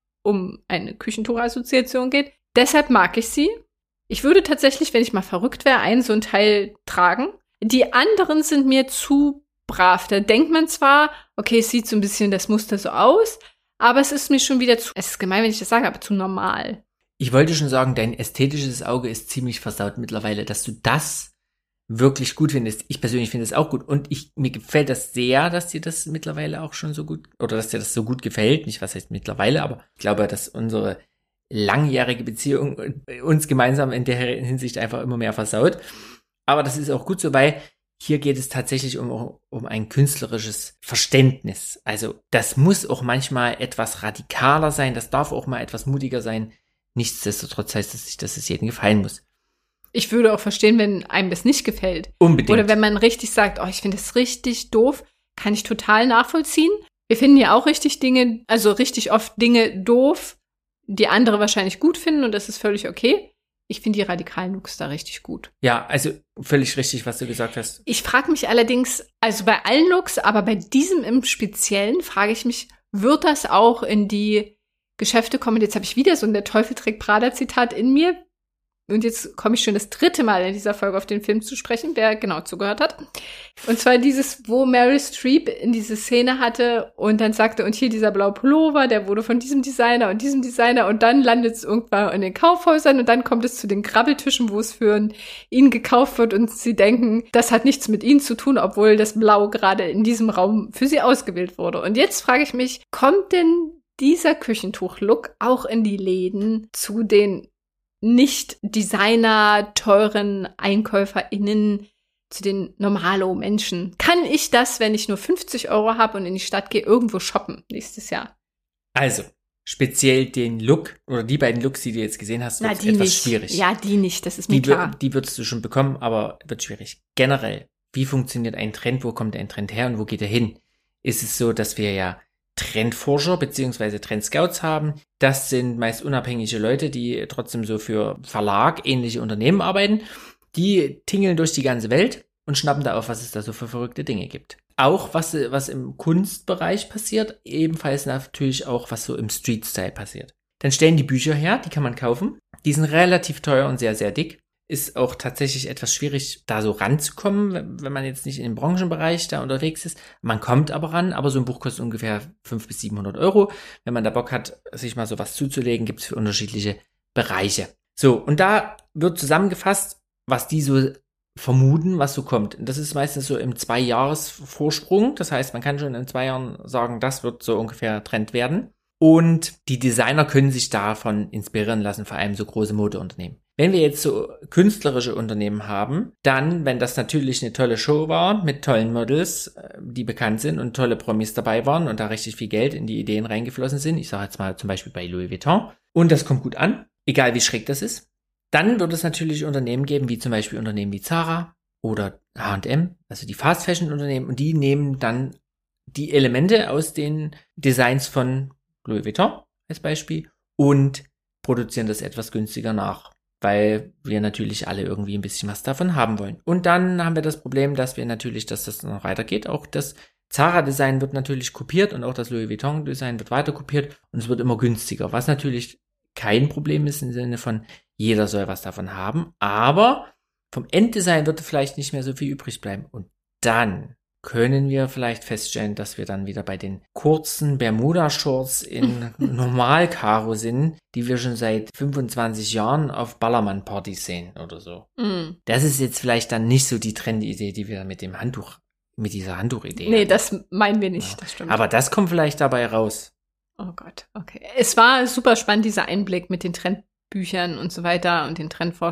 um eine Küchentuch-Assoziation geht. Deshalb mag ich sie. Ich würde tatsächlich, wenn ich mal verrückt wäre, einen so ein Teil tragen. Die anderen sind mir zu brav. Da denkt man zwar, okay, es sieht so ein bisschen das Muster so aus, aber es ist mir schon wieder zu, es ist gemein, wenn ich das sage, aber zu normal. Ich wollte schon sagen, dein ästhetisches Auge ist ziemlich versaut mittlerweile, dass du das wirklich gut findest. Ich persönlich finde es auch gut und ich, mir gefällt das sehr, dass dir das mittlerweile auch schon so gut, oder dass dir das so gut gefällt. Nicht, was heißt mittlerweile, aber ich glaube, dass unsere langjährige Beziehung uns gemeinsam in der Hinsicht einfach immer mehr versaut. Aber das ist auch gut so, weil hier geht es tatsächlich um, um ein künstlerisches Verständnis. Also das muss auch manchmal etwas radikaler sein, das darf auch mal etwas mutiger sein. Nichtsdestotrotz heißt das nicht, dass es jedem gefallen muss. Ich würde auch verstehen, wenn einem das nicht gefällt. Unbedingt. Oder wenn man richtig sagt, oh, ich finde das richtig doof, kann ich total nachvollziehen. Wir finden ja auch richtig Dinge, also richtig oft Dinge doof, die andere wahrscheinlich gut finden und das ist völlig okay. Ich finde die radikalen Looks da richtig gut. Ja, also völlig richtig, was du gesagt hast. Ich frage mich allerdings, also bei allen Looks, aber bei diesem im Speziellen frage ich mich, wird das auch in die Geschäfte kommen? Jetzt habe ich wieder so ein Der Teufel trägt Prada-Zitat in mir. Und jetzt komme ich schon das dritte Mal in dieser Folge auf den Film zu sprechen, wer genau zugehört hat. Und zwar dieses, wo Meryl Streep in diese Szene hatte und dann sagte, und hier dieser blaue Pullover, der wurde von diesem Designer und diesem Designer und dann landet es irgendwann in den Kaufhäusern und dann kommt es zu den Krabbeltischen, wo es für ihn gekauft wird und sie denken, das hat nichts mit ihnen zu tun, obwohl das Blau gerade in diesem Raum für sie ausgewählt wurde. Und jetzt frage ich mich, kommt denn dieser Küchentuch-Look auch in die Läden zu den nicht Designer, teuren EinkäuferInnen, zu den Normalo-Menschen? Kann ich das, wenn ich nur fünfzig Euro habe und in die Stadt gehe, irgendwo shoppen nächstes Jahr? Also, speziell den Look oder die beiden Looks, die du jetzt gesehen hast, wird etwas nicht. schwierig. Ja, die nicht, das ist mir die, klar. Die würdest du schon bekommen, aber wird schwierig. Generell, wie funktioniert ein Trend, wo kommt ein Trend her und wo geht er hin? Ist es so, dass wir ja Trendforscher beziehungsweise Trendscouts haben. Das sind meist unabhängige Leute, die trotzdem so für Verlag, ähnliche Unternehmen arbeiten. Die tingeln durch die ganze Welt und schnappen da auf, was es da so für verrückte Dinge gibt. Auch was, was im Kunstbereich passiert, ebenfalls natürlich auch, was so im Street-Style passiert. Dann stellen die Bücher her, die kann man kaufen. Die sind relativ teuer und sehr, sehr dick. Ist auch tatsächlich etwas schwierig, da so ranzukommen, wenn man jetzt nicht in dem Branchenbereich da unterwegs ist. Man kommt aber ran, aber so ein Buch kostet ungefähr fünfhundert bis siebenhundert Euro. Wenn man da Bock hat, sich mal sowas zuzulegen, gibt es für unterschiedliche Bereiche. So, und da wird zusammengefasst, was die so vermuten, was so kommt. Und das ist meistens so im Zwei-Jahres-Vorsprung. Das heißt, man kann schon in zwei Jahren sagen, das wird so ungefähr Trend werden. Und die Designer können sich davon inspirieren lassen, vor allem so große Modeunternehmen. Wenn wir jetzt so künstlerische Unternehmen haben, dann, wenn das natürlich eine tolle Show war, mit tollen Models, die bekannt sind und tolle Promis dabei waren und da richtig viel Geld in die Ideen reingeflossen sind, ich sage jetzt mal zum Beispiel bei Louis Vuitton, und das kommt gut an, egal wie schräg das ist, dann wird es natürlich Unternehmen geben, wie zum Beispiel Unternehmen wie Zara oder H und M, also die Fast-Fashion-Unternehmen, und die nehmen dann die Elemente aus den Designs von Louis Vuitton als Beispiel und produzieren das etwas günstiger nach, weil wir natürlich alle irgendwie ein bisschen was davon haben wollen. Und dann haben wir das Problem, dass wir natürlich, dass das noch weitergeht. Auch das Zara-Design wird natürlich kopiert und auch das Louis Vuitton-Design wird weiter kopiert und es wird immer günstiger, was natürlich kein Problem ist im Sinne von, jeder soll was davon haben, aber vom Enddesign wird vielleicht nicht mehr so viel übrig bleiben. Und dann können wir vielleicht feststellen, dass wir dann wieder bei den kurzen Bermuda-Shorts in Normal-Karo sind, die wir schon seit fünfundzwanzig Jahren auf Ballermann-Partys sehen oder so. Mm. Das ist jetzt vielleicht dann nicht so die Trendidee, die wir mit dem Handtuch, mit dieser Handtuchidee Nee, haben. das meinen wir nicht, ja. Das stimmt. Aber das kommt vielleicht dabei raus. Oh Gott, okay. Es war super spannend, dieser Einblick mit den Trendbüchern und so weiter und den Trendforschern.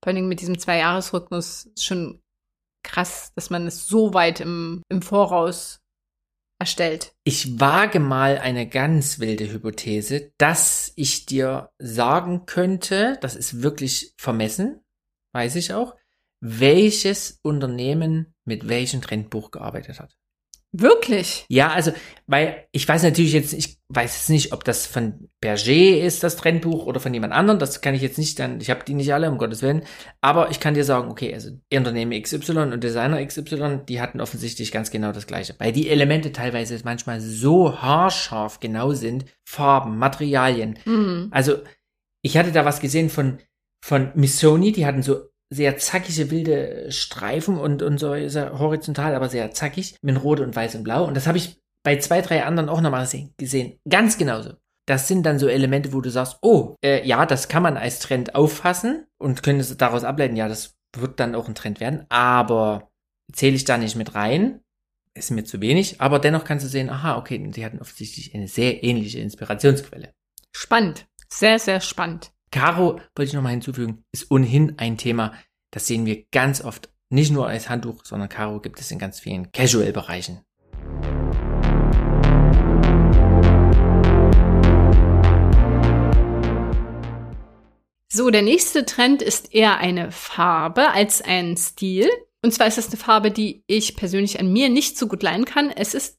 Vor allem mit diesem Zwei-Jahres-Rhythmus ist schon krass, dass man es so weit im, im Voraus erstellt. Ich wage mal eine ganz wilde Hypothese, dass ich dir sagen könnte, das ist wirklich vermessen, weiß ich auch, welches Unternehmen mit welchem Trendbuch gearbeitet hat. Wirklich? Ja, also, weil ich weiß natürlich jetzt, ich weiß jetzt nicht, ob das von Berger ist, das Trendbuch, oder von jemand anderem, das kann ich jetzt nicht dann, ich habe die nicht alle, um Gottes Willen, aber ich kann dir sagen, okay, also Unternehmen X Y und Designer X Y, die hatten offensichtlich ganz genau das Gleiche, weil die Elemente teilweise manchmal so haarscharf genau sind, Farben, Materialien. Mhm. Also, ich hatte da was gesehen von, von Missoni, die hatten so sehr zackige, wilde Streifen und, und so ist er horizontal, aber sehr zackig, mit Rot und Weiß und Blau. Und das habe ich bei zwei, drei anderen auch nochmal gesehen. Ganz genauso. Das sind dann so Elemente, wo du sagst, oh, äh, ja, das kann man als Trend auffassen und können es daraus ableiten, ja, das wird dann auch ein Trend werden, aber zähle ich da nicht mit rein, ist mir zu wenig, aber dennoch kannst du sehen, aha, okay, die hatten offensichtlich eine sehr ähnliche Inspirationsquelle. Spannend. Sehr, sehr spannend. Karo, wollte ich nochmal hinzufügen, ist ohnehin ein Thema, das sehen wir ganz oft, nicht nur als Handtuch, sondern Karo gibt es in ganz vielen Casual-Bereichen. So, der nächste Trend ist eher eine Farbe als ein Stil. Und zwar ist es eine Farbe, die ich persönlich an mir nicht so gut leihen kann. Es ist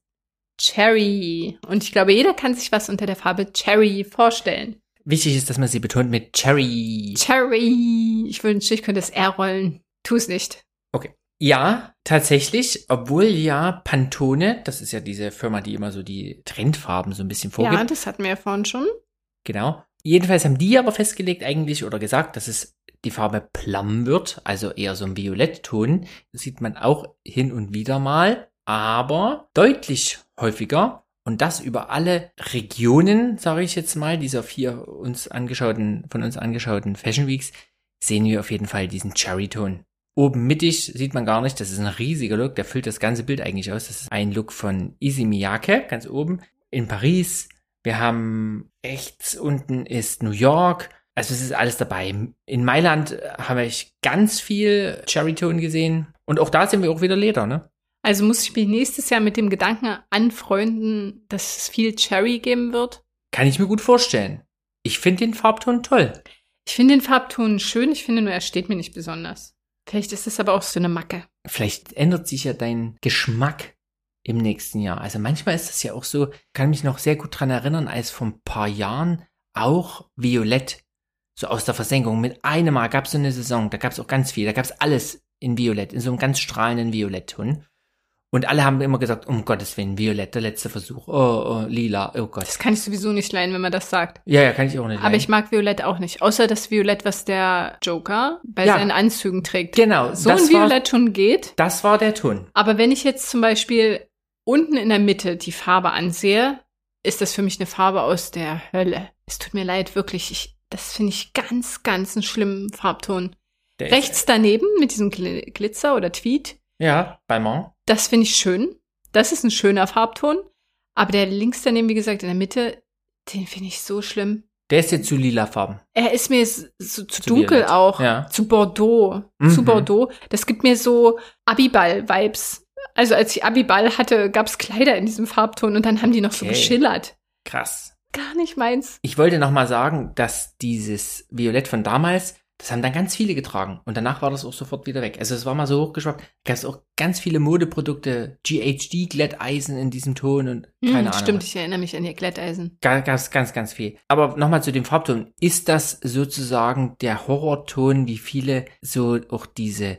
Cherry. Und ich glaube, jeder kann sich was unter der Farbe Cherry vorstellen. Wichtig ist, dass man sie betont mit Cherry. Cherry. Ich wünschte, ich könnte das R rollen. Tu es nicht. Okay. Ja, tatsächlich, obwohl ja Pantone, das ist ja diese Firma, die immer so die Trendfarben so ein bisschen vorgibt. Ja, das hatten wir ja vorhin schon. Genau. Jedenfalls haben die aber festgelegt eigentlich oder gesagt, dass es die Farbe Plum wird, also eher so ein Violettton. Das sieht man auch hin und wieder mal, aber deutlich häufiger. Und das über alle Regionen, sage ich jetzt mal, dieser vier uns angeschauten, von uns angeschauten Fashion Weeks, sehen wir auf jeden Fall diesen Cherry-Ton. Oben mittig sieht man gar nicht, das ist ein riesiger Look, der füllt das ganze Bild eigentlich aus. Das ist ein Look von Issey Miyake, ganz oben, in Paris. Wir haben rechts unten ist New York, also es ist alles dabei. In Mailand habe ich ganz viel Cherry-Ton gesehen und auch da sehen wir auch wieder Leder, ne? Also muss ich mich nächstes Jahr mit dem Gedanken anfreunden, dass es viel Cherry geben wird? Kann ich mir gut vorstellen. Ich finde den Farbton toll. Ich finde den Farbton schön, ich finde nur, er steht mir nicht besonders. Vielleicht ist das aber auch so eine Macke. Vielleicht ändert sich ja dein Geschmack im nächsten Jahr. Also manchmal ist das ja auch so, kann mich noch sehr gut dran erinnern, als vor ein paar Jahren auch Violett, so aus der Versenkung, mit einem Mal gab es so eine Saison, da gab es auch ganz viel, da gab es alles in Violett, in so einem ganz strahlenden Violettton. Und alle haben immer gesagt, um Gottes Willen, Violett, der letzte Versuch. Oh, oh, lila, oh Gott. Das kann ich sowieso nicht leihen, wenn man das sagt. Ja, ja, kann ich auch nicht leihen. Aber ich mag Violett auch nicht. Außer das Violett, was der Joker bei Ja. seinen Anzügen trägt. Genau. So das ein Violett schon geht. War, das war der Ton. Aber wenn ich jetzt zum Beispiel unten in der Mitte die Farbe ansehe, ist das für mich eine Farbe aus der Hölle. Es tut mir leid, wirklich. Ich, das finde ich ganz, ganz einen schlimmen Farbton. Der Rechts ist, daneben mit diesem Gl- Glitzer oder Tweed. Ja, Balmain. Das finde ich schön. Das ist ein schöner Farbton. Aber der links daneben, wie gesagt, in der Mitte, den finde ich so schlimm. Der ist jetzt zu lila Farben. Er ist mir so, so zu, Zu dunkel violett. auch. Ja. Zu Bordeaux. Mhm. Zu Bordeaux. Das gibt mir so Abiball-Vibes. Also als ich Abiball hatte, gab es Kleider in diesem Farbton und dann haben die noch so Okay. geschillert. Krass. Gar nicht meins. Ich wollte noch mal sagen, dass dieses Violett von damals, das haben dann ganz viele getragen. Und danach war das auch sofort wieder weg. Also es war mal so hochgeschwappt. Gab es auch ganz viele Modeprodukte, G H D, Glätteisen in diesem Ton und keine Hm, Ahnung. stimmt, was. ich erinnere mich an ihr Glätteisen. Gab es ganz, ganz viel. Aber nochmal zu dem Farbton. Ist das sozusagen der Horrorton, wie viele so auch diese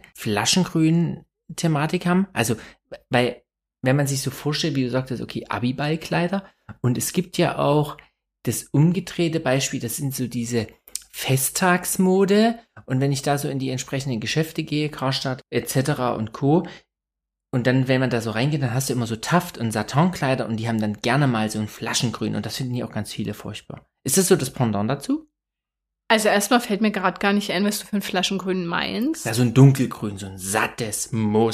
Flaschengrün-Thematik haben? Also, weil, wenn man sich so vorstellt, wie du sagtest, okay, Abiball-Kleider. Und es gibt ja auch das umgedrehte Beispiel, das sind so diese Festtagsmode. Und wenn ich da so in die entsprechenden Geschäfte gehe, Karstadt et cetera und Co., und dann, wenn man da so reingeht, dann hast du immer so Taft- und Satinkleider und die haben dann gerne mal so ein Flaschengrün und das finden hier auch ganz viele furchtbar. Ist das so das Pendant dazu? Also erstmal fällt mir gerade gar nicht ein, was du für ein Flaschengrün meinst. Ja, so ein dunkelgrün, so ein sattes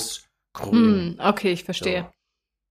Moosgrün. Hm, okay, ich verstehe. So.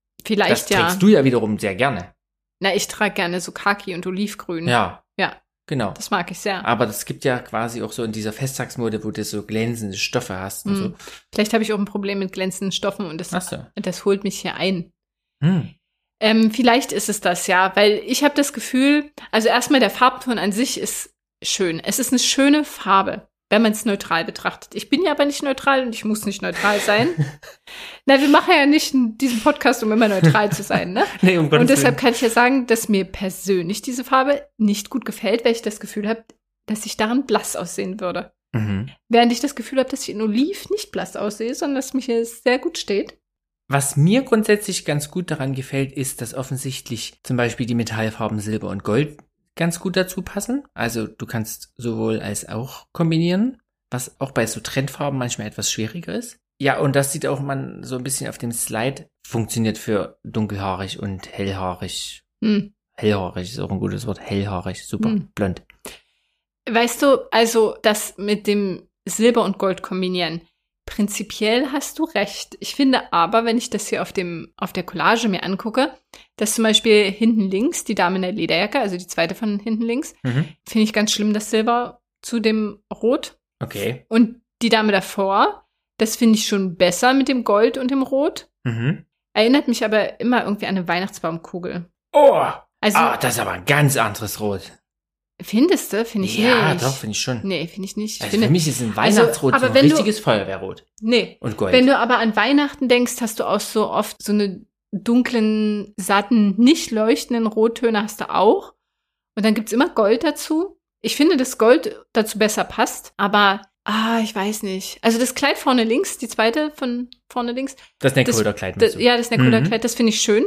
Vielleicht Das ja. trägst du ja wiederum sehr gerne. Na, ich trage gerne so Khaki und Olivgrün. Ja. Ja. genau. Das mag ich sehr. Aber das gibt ja quasi auch so in dieser Festtagsmode, wo du so glänzende Stoffe hast und hm. so. Vielleicht habe ich auch ein Problem mit glänzenden Stoffen und das, Ach so. das holt mich hier ein. Hm. Ähm, vielleicht ist es das, ja, weil ich habe das Gefühl, also erstmal der Farbton an sich ist schön. Es ist eine schöne Farbe, wenn man es neutral betrachtet. Ich bin ja aber nicht neutral und ich muss nicht neutral sein. Na, wir machen ja nicht diesen Podcast, um immer neutral zu sein, ne? Nee, um Gottes Und deshalb Willen. kann ich ja sagen, dass mir persönlich diese Farbe nicht gut gefällt, weil ich das Gefühl habe, dass ich darin blass aussehen würde. Mhm. Während ich das Gefühl habe, dass ich in Oliv nicht blass aussehe, sondern dass mir hier sehr gut steht. Was mir grundsätzlich ganz gut daran gefällt, ist, dass offensichtlich zum Beispiel die Metallfarben Silber und Gold ganz gut dazu passen. Also du kannst sowohl als auch kombinieren, was auch bei so Trendfarben manchmal etwas schwieriger ist. Ja, und das sieht auch man so ein bisschen auf dem Slide, funktioniert für dunkelhaarig und hellhaarig. Hm. Hellhaarig ist auch ein gutes Wort, hellhaarig, super, Hm. blond. Weißt du, also das mit dem Silber und Gold kombinieren, prinzipiell hast du recht. Ich finde aber, wenn ich das hier auf dem auf der Collage mir angucke, dass zum Beispiel hinten links die Dame in der Lederjacke, also die zweite von hinten links, Mhm. finde ich ganz schlimm, das Silber zu dem Rot. Okay. Und die Dame davor, das finde ich schon besser mit dem Gold und dem Rot. Mhm. Erinnert mich aber immer irgendwie an eine Weihnachtsbaumkugel. Oh, Also, ah, das ist aber ein ganz anderes Rot. findest du? Finde ich Ja, nicht. doch, finde ich schon. Nee, finde ich nicht. Ich Also finde, für mich ist ein Weihnachtsrot aber so ein wenn du- richtiges Feuerwehrrot. nee. Und Gold. Wenn du aber an Weihnachten denkst, hast du auch so oft so eine dunklen, satten, nicht leuchtenden Rottöne hast du auch. Und dann gibt's immer Gold dazu. Ich finde, dass Gold dazu besser passt, aber ah, ich weiß nicht. Also das Kleid vorne links, die zweite von vorne links, das das- Neckerholder-Kleid. das, meinst du? ja, das Neckerholder Mhm. Kleid, das finde ich schön.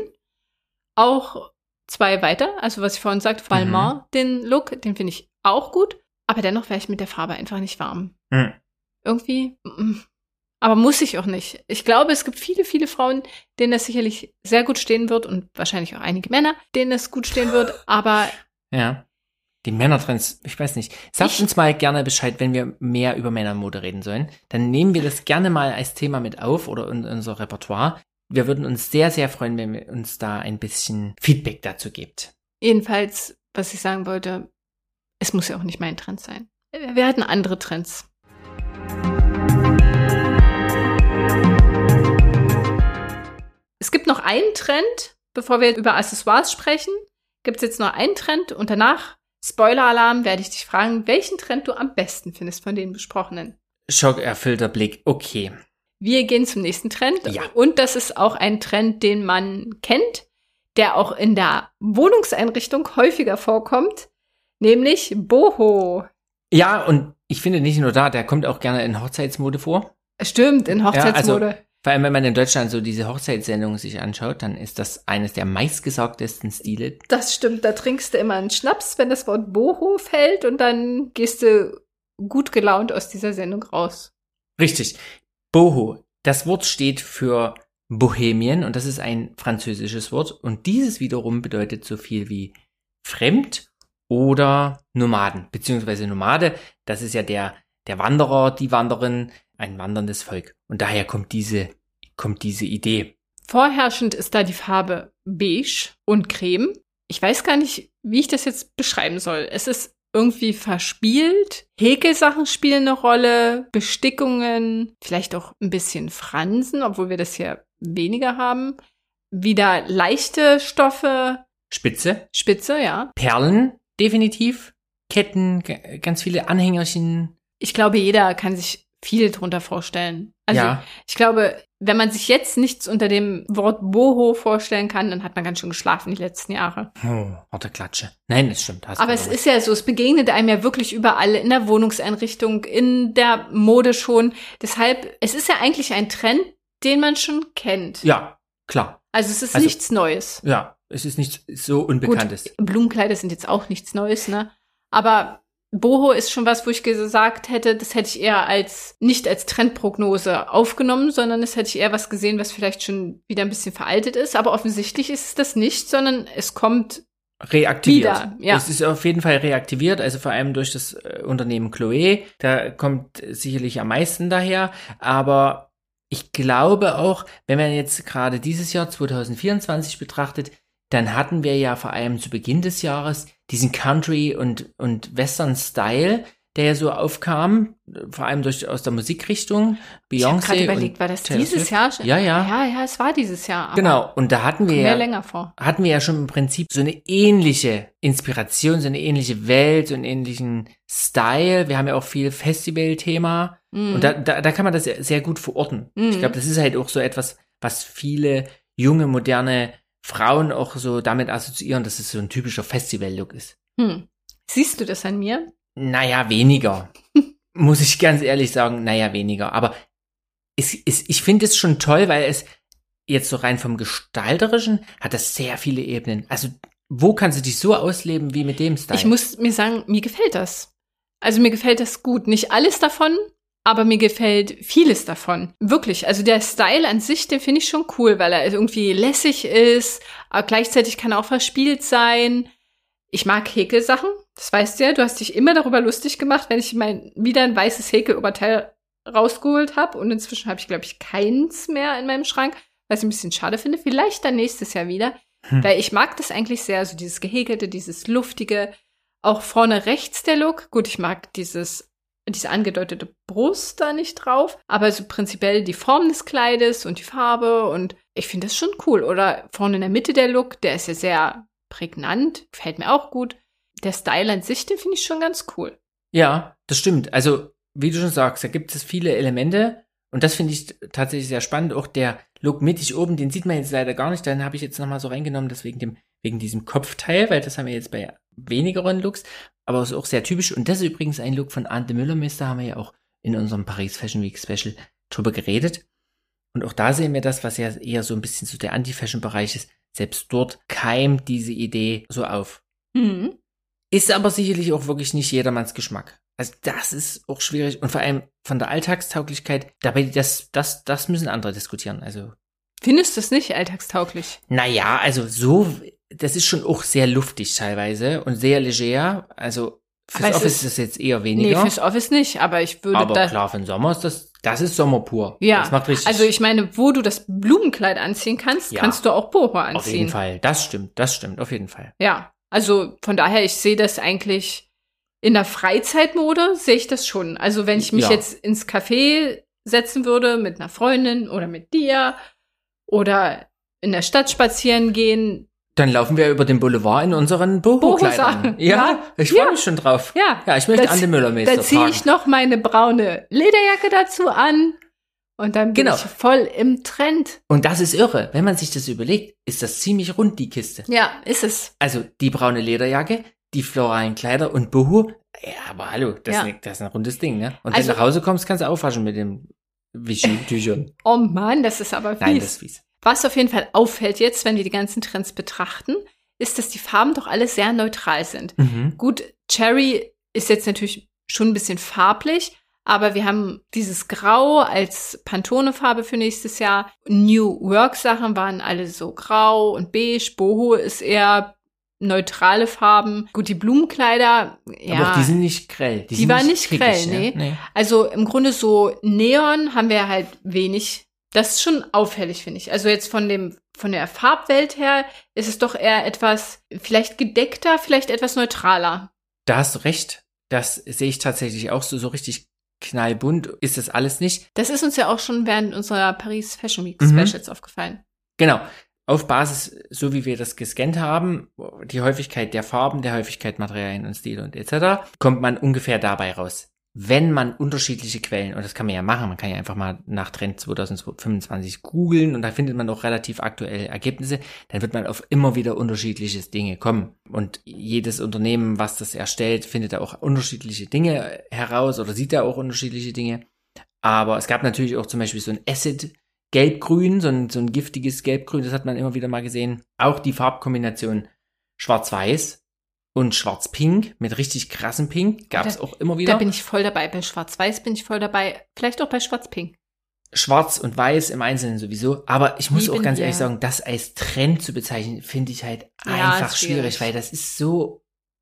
Auch zwei weiter, also was ich vorhin sagte, Valmont, Mhm. den Look, den finde ich auch gut. Aber dennoch wäre ich mit der Farbe einfach nicht warm. Mhm. Irgendwie, mm, aber muss ich auch nicht. Ich glaube, es gibt viele, viele Frauen, denen das sicherlich sehr gut stehen wird und wahrscheinlich auch einige Männer, denen das gut stehen wird, aber Ja. Die Männertrends, ich weiß nicht. Sagt Ich- uns mal gerne Bescheid, wenn wir mehr über Männermode reden sollen. Dann nehmen wir das gerne mal als Thema mit auf oder in unser Repertoire. Wir würden uns sehr, sehr freuen, wenn ihr uns da ein bisschen Feedback dazu gebt. jedenfalls, was ich sagen wollte, es muss ja auch nicht mein Trend sein. Wir hatten andere Trends. Es gibt noch einen Trend, bevor wir über Accessoires sprechen, gibt es jetzt noch einen Trend und danach, Spoiler-Alarm, werde ich dich fragen, welchen Trend du am besten findest von den besprochenen. Schockerfüllter Blick, okay. Wir gehen zum nächsten Trend. Ja. Und das ist auch ein Trend, den man kennt, der auch in der Wohnungseinrichtung häufiger vorkommt, nämlich Boho. Ja, und ich finde nicht nur da, der kommt auch gerne in Hochzeitsmode vor. Stimmt, in Hochzeitsmode. Vor allem, wenn man in Deutschland so diese Hochzeitssendungen sich anschaut, dann ist das eines der meistgesagtesten Stile. Das stimmt, da trinkst du immer einen Schnaps, wenn das Wort Boho fällt und dann gehst du gut gelaunt aus dieser Sendung raus. Richtig. Boho. Das Wort steht für Bohemien und das ist ein französisches Wort. Und dieses wiederum bedeutet so viel wie fremd oder Nomaden. Beziehungsweise Nomade, das ist ja der, der Wanderer, die Wanderin, ein wanderndes Volk. Und daher kommt diese, kommt diese Idee. Vorherrschend ist da die Farbe beige und creme. Ich weiß gar nicht, wie ich das jetzt beschreiben soll. Es ist irgendwie verspielt. Häkelsachen spielen eine Rolle, Bestickungen, vielleicht auch ein bisschen Fransen, obwohl wir das hier weniger haben. Wieder leichte Stoffe, Spitze, Spitze, ja. Perlen, definitiv, Ketten, g- ganz viele Anhängerchen. Ich glaube, jeder kann sich viel drunter vorstellen. Also ja, ich glaube, wenn man sich jetzt nichts unter dem Wort Boho vorstellen kann, dann hat man ganz schön geschlafen die letzten Jahre. oh, harte Klatsche. Nein, das stimmt. Hast Aber du es recht. ist ja so, es begegnet einem ja wirklich überall, in der Wohnungseinrichtung, in der Mode schon. Deshalb, es ist ja eigentlich ein Trend, den man schon kennt. Ja, klar. Also es ist Also- nichts Neues. Ja, es ist nichts so Unbekanntes. Gut, Blumenkleider sind jetzt auch nichts Neues, ne? Aber Boho ist schon was, wo ich gesagt hätte, das hätte ich eher als, nicht als Trendprognose aufgenommen, sondern das hätte ich eher was gesehen, was vielleicht schon wieder ein bisschen veraltet ist. Aber offensichtlich ist es das nicht, sondern es kommt Reaktiviert. wieder, ja. Es ist auf jeden Fall reaktiviert, also vor allem durch das äh, Unternehmen Chloé. Da kommt sicherlich am meisten daher. Aber ich glaube auch, wenn man jetzt gerade dieses Jahr zwanzig vierundzwanzig betrachtet, dann hatten wir ja vor allem zu Beginn des Jahres diesen Country- und, und Western-Style, der ja so aufkam, vor allem durch aus der Musikrichtung. Beyoncé. Ich habe gerade überlegt, war das Taylor dieses Swift. Jahr? Ja, ja. Ja, ja, es war dieses Jahr. Aber Genau, und da hatten wir kommt mir ja, länger vor. hatten wir ja schon im Prinzip so eine ähnliche Inspiration, so eine ähnliche Welt, so einen ähnlichen Style. Wir haben ja auch viel Festival-Thema. Mhm. Und da, da, da kann man das sehr gut verorten. Mhm. Ich glaube, das ist halt auch so etwas, was viele junge, moderne Frauen auch so damit assoziieren, dass es so ein typischer Festival-Look ist. Hm. Siehst du das an mir? Naja, weniger. Muss ich ganz ehrlich sagen, naja, weniger. Aber es, es, ich finde es schon toll, weil es jetzt so rein vom Gestalterischen hat das sehr viele Ebenen. Also, wo kannst du dich so ausleben wie mit dem Style? Ich muss mir sagen, mir gefällt das. Also mir gefällt das gut. Nicht alles davon, aber mir gefällt vieles davon. Wirklich. Also der Style an sich, den finde ich schon cool, weil er irgendwie lässig ist, aber gleichzeitig kann er auch verspielt sein. Ich mag Häkelsachen. Das weißt du ja. Du hast dich immer darüber lustig gemacht, wenn ich mein wieder ein weißes Häkeloberteil rausgeholt habe. Und inzwischen habe ich, glaube ich, keins mehr in meinem Schrank, was ich ein bisschen schade finde. Vielleicht dann nächstes Jahr wieder. Hm. Weil ich mag das eigentlich sehr, so dieses Gehäkelte, dieses Luftige. Auch vorne rechts der Look. Gut, ich mag dieses, diese angedeutete Brust da nicht drauf. Aber so prinzipiell die Form des Kleides und die Farbe. Und ich finde das schon cool. Oder vorne in der Mitte der Look, der ist ja sehr prägnant. Gefällt mir auch gut. Der Style an sich, den finde ich schon ganz cool. Ja, das stimmt. Also, wie du schon sagst, da gibt es viele Elemente. Und das finde ich tatsächlich sehr spannend. Auch der Look mittig oben, den sieht man jetzt leider gar nicht. Den habe ich jetzt nochmal so reingenommen, deswegen dem, wegen diesem Kopfteil, weil das haben wir jetzt bei wenigeren Looks. Aber ist auch sehr typisch. Und das ist übrigens ein Look von Ante Müllermeister, haben wir ja auch in unserem Paris Fashion Week Special drüber geredet. Und auch da sehen wir das, was ja eher so ein bisschen so der Anti-Fashion-Bereich ist. Selbst dort keimt diese Idee so auf. Mhm. Ist aber sicherlich auch wirklich nicht jedermanns Geschmack. Also das ist auch schwierig. Und vor allem von der Alltagstauglichkeit, dabei, das, das, das müssen andere diskutieren. Also. Findest du es nicht alltagstauglich? Naja, also so, das ist schon auch sehr luftig teilweise und sehr leger. Also fürs Aber Office ist, ist das jetzt eher weniger. Nee, fürs Office nicht, aber ich würde aber da, klar, für den Sommer ist das, das ist Sommer pur. Ja, das macht richtig. also ich meine, wo du das Blumenkleid anziehen kannst, Ja. kannst du auch Boho anziehen. Auf jeden Fall, das stimmt, das stimmt, auf jeden Fall. Ja, also von daher, ich sehe das eigentlich in der Freizeitmode, sehe ich das schon. Also wenn ich mich Ja. jetzt ins Café setzen würde mit einer Freundin oder mit dir oder in der Stadt spazieren gehen. Dann laufen wir über den Boulevard in unseren Boho-Kleidern. Boho-Sachen. Ja, Ja. ich freue Ja. mich schon drauf. Ja, Ja, ich möchte Das- Ante Müllermeister da ziehe tragen. ich noch meine braune Lederjacke dazu an und dann bin Genau. ich voll im Trend. Und das ist irre. Wenn man sich das überlegt, ist das ziemlich rund, die Kiste. Ja, ist es. Also die braune Lederjacke, die floralen Kleider und Boho. Ja, aber hallo, das, Ja. ist, ein, das ist ein rundes Ding, ne? Und Also- wenn du nach Hause kommst, kannst du aufwaschen mit dem Vichy-Tüchern. Oh Mann, das ist aber fies. Nein, das ist fies. Was auf jeden Fall auffällt jetzt, wenn wir die ganzen Trends betrachten, ist, dass die Farben doch alle sehr neutral sind. Mhm. Gut, Cherry ist jetzt natürlich schon ein bisschen farblich, aber wir haben dieses Grau als Pantone-Farbe für nächstes Jahr. New Work-Sachen waren alle so grau und beige. Boho ist eher neutrale Farben. Gut, die Blumenkleider, ja. Aber auch die sind nicht grell. Die, Die sind waren nicht krickig, grell, ne? nee. nee. Also im Grunde so Neon haben wir halt wenig. Das ist schon auffällig, finde ich. Also jetzt von dem, von der Farbwelt her ist es doch eher etwas, vielleicht gedeckter, vielleicht etwas neutraler. Da hast du recht. Das sehe ich tatsächlich auch so, so richtig knallbunt ist das alles nicht. Das ist uns ja auch schon während unserer Paris Fashion Week Mhm. Specials aufgefallen. Genau. Auf Basis, so wie wir das gescannt haben, die Häufigkeit der Farben, der Häufigkeit Materialien und Stile und et cetera, kommt man ungefähr dabei raus. Wenn man unterschiedliche Quellen, und das kann man ja machen, man kann ja einfach mal nach Trend zwanzig fünfundzwanzig googeln und da findet man auch relativ aktuelle Ergebnisse, dann wird man auf immer wieder unterschiedliche Dinge kommen. Und jedes Unternehmen, was das erstellt, findet da auch unterschiedliche Dinge heraus oder sieht da auch unterschiedliche Dinge. Aber es gab natürlich auch zum Beispiel so ein Acid Gelb-Grün, so ein, so ein giftiges Gelb-Grün, das hat man immer wieder mal gesehen. Auch die Farbkombination Schwarz-Weiß und Schwarz-Pink mit richtig krassem Pink gab es Da- auch immer wieder. Da bin ich voll dabei. Bei Schwarz-Weiß bin ich voll dabei. Vielleicht auch bei Schwarz-Pink. Schwarz und Weiß im Einzelnen sowieso. Aber ich muss Lieben auch ganz wir. ehrlich sagen, das als Trend zu bezeichnen, finde ich halt Ja, einfach ist schwierig, schwierig. weil das ist so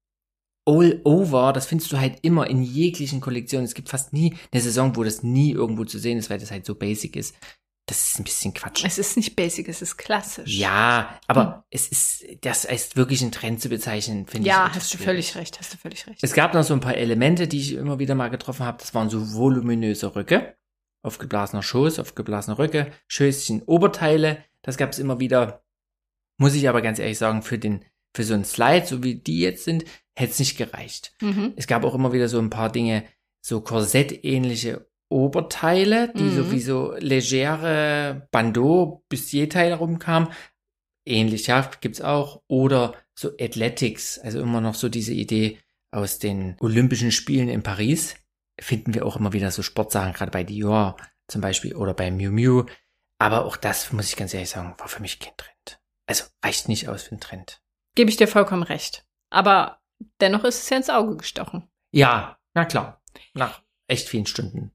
all over. Das findest du halt immer in jeglichen Kollektionen. Es gibt fast nie eine Saison, wo das nie irgendwo zu sehen ist, weil das halt so basic ist. das ist ein bisschen Quatsch. Es ist nicht basic, es ist klassisch. Ja, aber hm. es ist, das als wirklich ein Trend zu bezeichnen, finde ja, ich. Ja, hast du schwierig. völlig recht, hast du völlig recht. Es gab noch so ein paar Elemente, die ich immer wieder mal getroffen habe. Das waren so voluminöse Röcke, aufgeblasener Schoß, aufgeblasene Röcke, Schößchen, Oberteile. Das gab es immer wieder. Muss ich aber ganz ehrlich sagen, für den, für so einen Slide, so wie die jetzt sind, hätte es nicht gereicht. Mhm. Es gab auch immer wieder so ein paar Dinge, so korsettähnliche Oberteile, die mhm. so wie so legere Bandeau Bustier-Teile rumkamen. Ähnlich, ja, gibt's auch. Oder so Athletics, also immer noch so diese Idee aus den Olympischen Spielen in Paris. Finden wir auch immer wieder so Sportsachen, gerade bei Dior zum Beispiel oder bei Miu Miu. Aber auch das, muss ich ganz ehrlich sagen, war für mich kein Trend. Also reicht nicht aus für einen Trend. Gebe ich dir vollkommen recht. Aber dennoch ist es ja ins Auge gestochen. Ja, na klar. Nach echt vielen Stunden.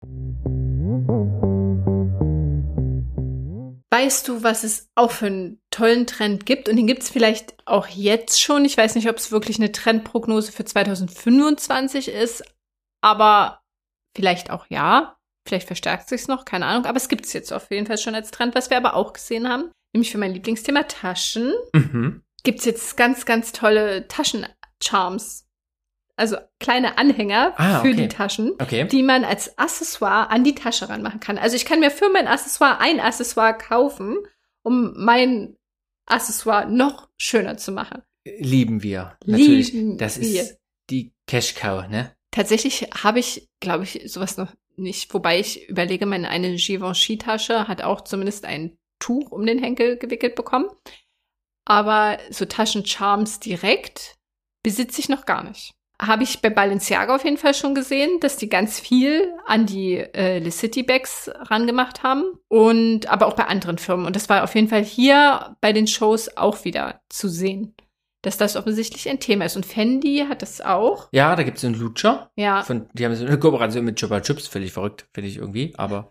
Weißt du, was es auch für einen tollen Trend gibt? Und den gibt es vielleicht auch jetzt schon. Ich weiß nicht, ob es wirklich eine Trendprognose für zwanzig fünfundzwanzig ist. Aber vielleicht auch ja. Vielleicht verstärkt es sich noch, keine Ahnung. Aber es gibt es jetzt auf jeden Fall schon als Trend. Was wir aber auch gesehen haben, nämlich für mein Lieblingsthema Taschen, mhm. gibt es jetzt ganz, ganz tolle Taschencharms. Also kleine Anhänger ah, für okay. die Taschen, okay. die man als Accessoire an die Tasche ranmachen kann. Also ich kann mir für mein Accessoire ein Accessoire kaufen, um mein Accessoire noch schöner zu machen. Lieben wir. Natürlich. Lieben das wir. ist die Cash Cow, ne? Tatsächlich habe ich, glaube ich, sowas noch nicht. Wobei ich überlege, meine eine Givenchy-Tasche hat auch zumindest ein Tuch um den Henkel gewickelt bekommen. Aber so Taschencharms direkt besitze ich noch gar nicht. Habe ich bei Balenciaga auf jeden Fall schon gesehen, dass die ganz viel an die äh, Le City Bags rangemacht haben. Und aber auch bei anderen Firmen. Und das war auf jeden Fall hier bei den Shows auch wieder zu sehen, dass das offensichtlich ein Thema ist. Und Fendi hat das auch. Ja, da gibt es einen Lutscher. Ja. Von, die haben so eine Kooperation mit Chupa Chups. Völlig verrückt, finde ich irgendwie. Aber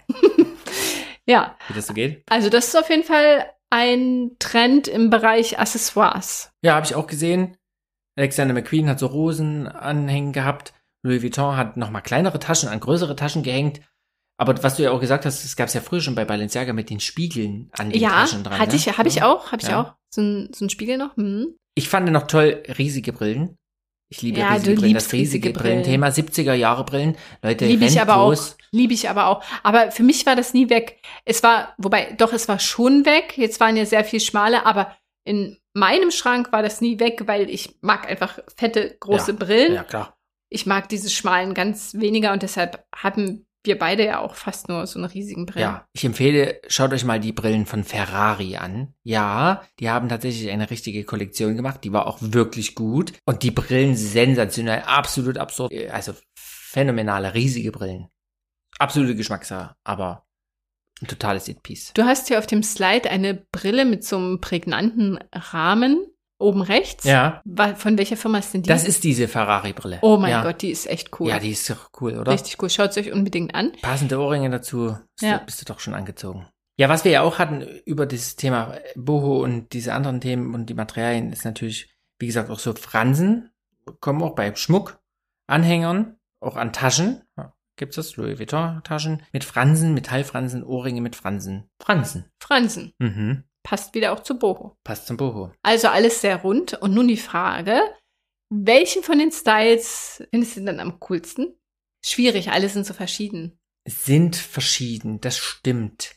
ja. Wie das so geht. Also das ist auf jeden Fall ein Trend im Bereich Accessoires. Ja, habe ich auch gesehen. Alexander McQueen hat so Rosen anhängen gehabt. Louis Vuitton hat nochmal kleinere Taschen an größere Taschen gehängt. Aber was du ja auch gesagt hast, das gab es ja früher schon bei Balenciaga mit den Spiegeln an den ja, Taschen dran. Ja, hatte ich, ne? habe ich auch, habe ich ja. auch. So ein, so ein Spiegel noch. Hm. Ich fand noch toll riesige Brillen. Ich liebe ja, riesige du Brillen, liebst das riesige riesige Brillen. Brillenthema, siebziger Jahre Brillen. Leute, liebe ich aber los. auch, liebe ich aber auch. Aber für mich war das nie weg. Es war, wobei, doch, es war schon weg. Jetzt waren ja sehr viel schmale, aber in meinem Schrank war das nie weg, weil ich mag einfach fette, große ja. Brillen. Ja, klar. Ich mag diese schmalen ganz weniger und deshalb hatten wir beide ja auch fast nur so eine riesigen Brillen. Ja, ich empfehle, schaut euch mal die Brillen von Ferrari an. Ja, die haben tatsächlich eine richtige Kollektion gemacht, die war auch wirklich gut. Und die Brillen sensationell, absolut absurd. Also phänomenale, riesige Brillen. Absolute Geschmackssache, aber ein totales It-Piece. Du hast hier auf dem Slide eine Brille mit so einem prägnanten Rahmen. Oben rechts? Ja. Von welcher Firma ist denn die? Das ist diese Ferrari-Brille. Oh mein ja. Gott, die ist echt cool. Ja, die ist doch cool, oder? Richtig cool. Schaut es euch unbedingt an. Passende Ohrringe dazu, ja. bist du doch schon angezogen. Ja, was wir ja auch hatten über dieses Thema Boho und diese anderen Themen und die Materialien ist natürlich, wie gesagt, auch so Fransen. Kommen auch bei Schmuck, Anhängern, auch an Taschen. Ja, gibt's das? Louis Vuitton-Taschen mit Fransen, Metallfransen, Ohrringe mit Fransen. Fransen. Fransen. Mhm. Passt wieder auch zu Boho. Passt zum Boho. Also alles sehr rund. Und nun die Frage, welchen von den Styles findest du denn am coolsten? Schwierig, alle sind so verschieden. Sind verschieden, das stimmt.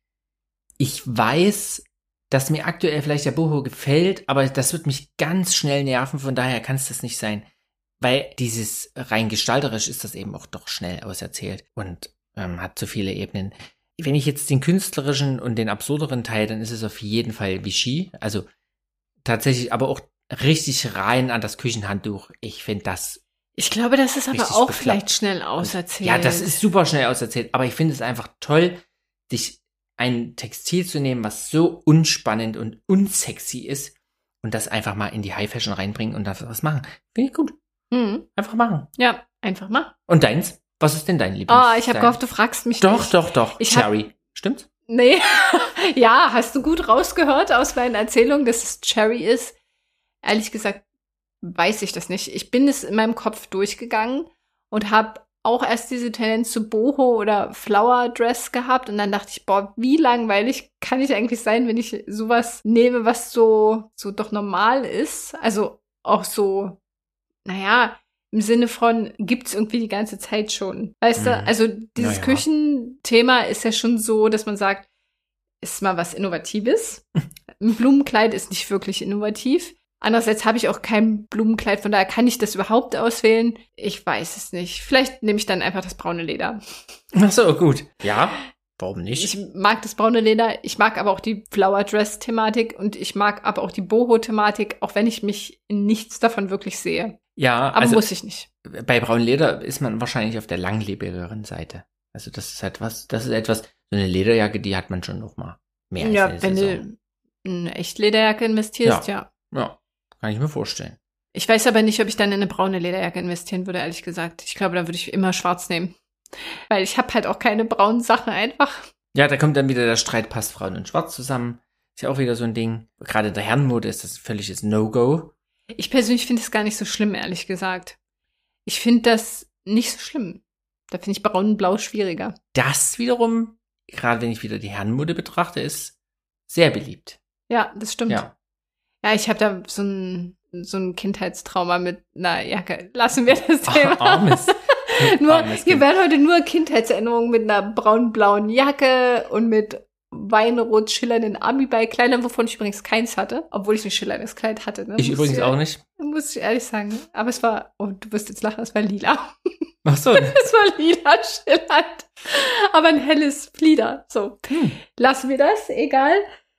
Ich weiß, dass mir aktuell vielleicht der Boho gefällt, aber das wird mich ganz schnell nerven, von daher kann es das nicht sein. Weil dieses rein gestalterisch ist das eben auch doch schnell auserzählt und ähm, hat zu viele Ebenen. Wenn ich jetzt den künstlerischen und den absurderen Teil, dann ist es auf jeden Fall Vichy. Also tatsächlich aber auch richtig rein an das Küchenhandtuch. Ich finde das Ich glaube, das ist aber auch bekloppt. Vielleicht schnell auserzählt. Ja, das ist super schnell auserzählt. Aber ich finde es einfach toll, sich ein Textil zu nehmen, was so unspannend und unsexy ist und das einfach mal in die High Fashion reinbringen und dafür was machen. Finde ich gut. Mhm. Einfach machen. Ja, einfach machen. Und deins? Was ist denn dein Lieblings? Oh, ich habe gehofft, du fragst mich Doch, nicht. doch, doch. Ich Cherry. Hab... Stimmt's? Nee. Ja, hast du gut rausgehört aus meinen Erzählungen, dass es Cherry ist? Ehrlich gesagt weiß ich das nicht. Ich bin es in meinem Kopf durchgegangen und habe auch erst diese Tendenz zu Boho oder Flower Dress gehabt und dann dachte ich, boah, wie langweilig kann ich eigentlich sein, wenn ich sowas nehme, was so, so doch normal ist. Also auch so, naja, im Sinne von, gibt's irgendwie die ganze Zeit schon. Weißt du, also dieses Naja. Küchenthema ist ja schon so, dass man sagt, ist mal was Innovatives. Ein Blumenkleid ist nicht wirklich innovativ. Andererseits habe ich auch kein Blumenkleid, von daher kann ich das überhaupt auswählen. Ich weiß es nicht. Vielleicht nehme ich dann einfach das braune Leder. Ach so, gut. Ja, warum nicht? Ich mag das braune Leder, ich mag aber auch die Flower Dress Thematik und ich mag aber auch die Boho Thematik, auch wenn ich mich in nichts davon wirklich sehe. Ja, Aber also muss ich nicht. bei braunem Leder ist man wahrscheinlich auf der langlebigeren Seite. Also das ist halt was, das ist etwas, so eine Lederjacke, die hat man schon noch mal mehr als Ja, eine wenn Saison. du in eine Echtlederjacke investierst, ja. Ja, kann ich mir vorstellen. Ich weiß aber nicht, ob ich dann in eine braune Lederjacke investieren würde, ehrlich gesagt. Ich glaube, da würde ich immer schwarz nehmen. Weil ich habe halt auch keine braunen Sachen einfach. Ja, da kommt dann wieder der Streit, passt Frauen und Schwarz zusammen. Ist ja auch wieder so ein Ding. Gerade in der Herrenmode ist das ein völliges No-Go. Ich persönlich finde es gar nicht so schlimm, ehrlich gesagt. Ich finde das nicht so schlimm. Da finde ich braun und blau schwieriger. Das wiederum, gerade wenn ich wieder die Herrenmode betrachte, ist sehr beliebt. Ja, das stimmt. Ja. Ja, ich habe da so ein, so ein Kindheitstrauma mit einer Jacke. Lassen wir das Thema. Armes. nur, Armes hier Kind. werden heute nur Kindheitserinnerungen mit einer braun-blauen Jacke und mit weinrot schillernden Ami-Bei-Kleidern, wovon ich übrigens keins hatte, obwohl ich ein schillerndes Kleid hatte. Ne? Ich Muss übrigens auch nicht. Muss ich ehrlich sagen. Aber es war, oh, du wirst jetzt lachen, es war lila. Ach so. Es war lila schillernd. Aber ein helles Flieder. So, Hm. lassen wir das, egal.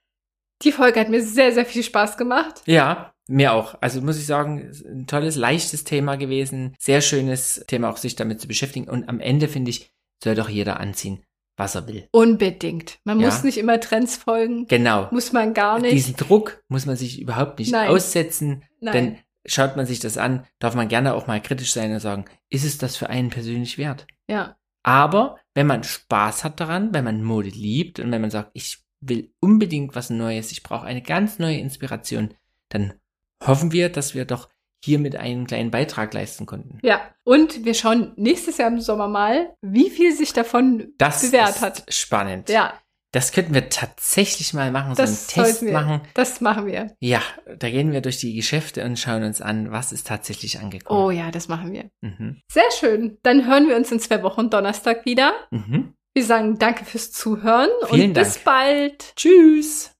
Die Folge hat mir sehr, sehr viel Spaß gemacht. Ja, mir auch. Also muss ich sagen, ist ein tolles, leichtes Thema gewesen. Sehr schönes Thema, auch sich damit zu beschäftigen. Und am Ende, finde ich, soll doch jeder anziehen, was er will. Unbedingt. Man Ja. muss nicht immer Trends folgen. Genau. Muss man gar nicht. Diesen Druck muss man sich überhaupt nicht Nein. aussetzen. Nein. Denn schaut man sich das an, darf man gerne auch mal kritisch sein und sagen, ist es das für einen persönlich wert? Ja. Aber wenn man Spaß hat daran, wenn man Mode liebt und wenn man sagt, ich will unbedingt was Neues, ich brauche eine ganz neue Inspiration, dann hoffen wir, dass wir doch hiermit einen kleinen Beitrag leisten konnten. Ja. Und wir schauen nächstes Jahr im Sommer mal, wie viel sich davon Das bewährt ist hat. spannend. Ja. Das könnten wir tatsächlich mal machen, so einen Das Test sollten wir. machen. Das machen wir. Ja, da gehen wir durch die Geschäfte und schauen uns an, was ist tatsächlich angekommen. Oh ja, das machen wir. Mhm. Sehr schön. Dann hören wir uns in zwei Wochen Donnerstag wieder. Mhm. Wir sagen danke fürs Zuhören Vielen und bis Dank. bald. Tschüss.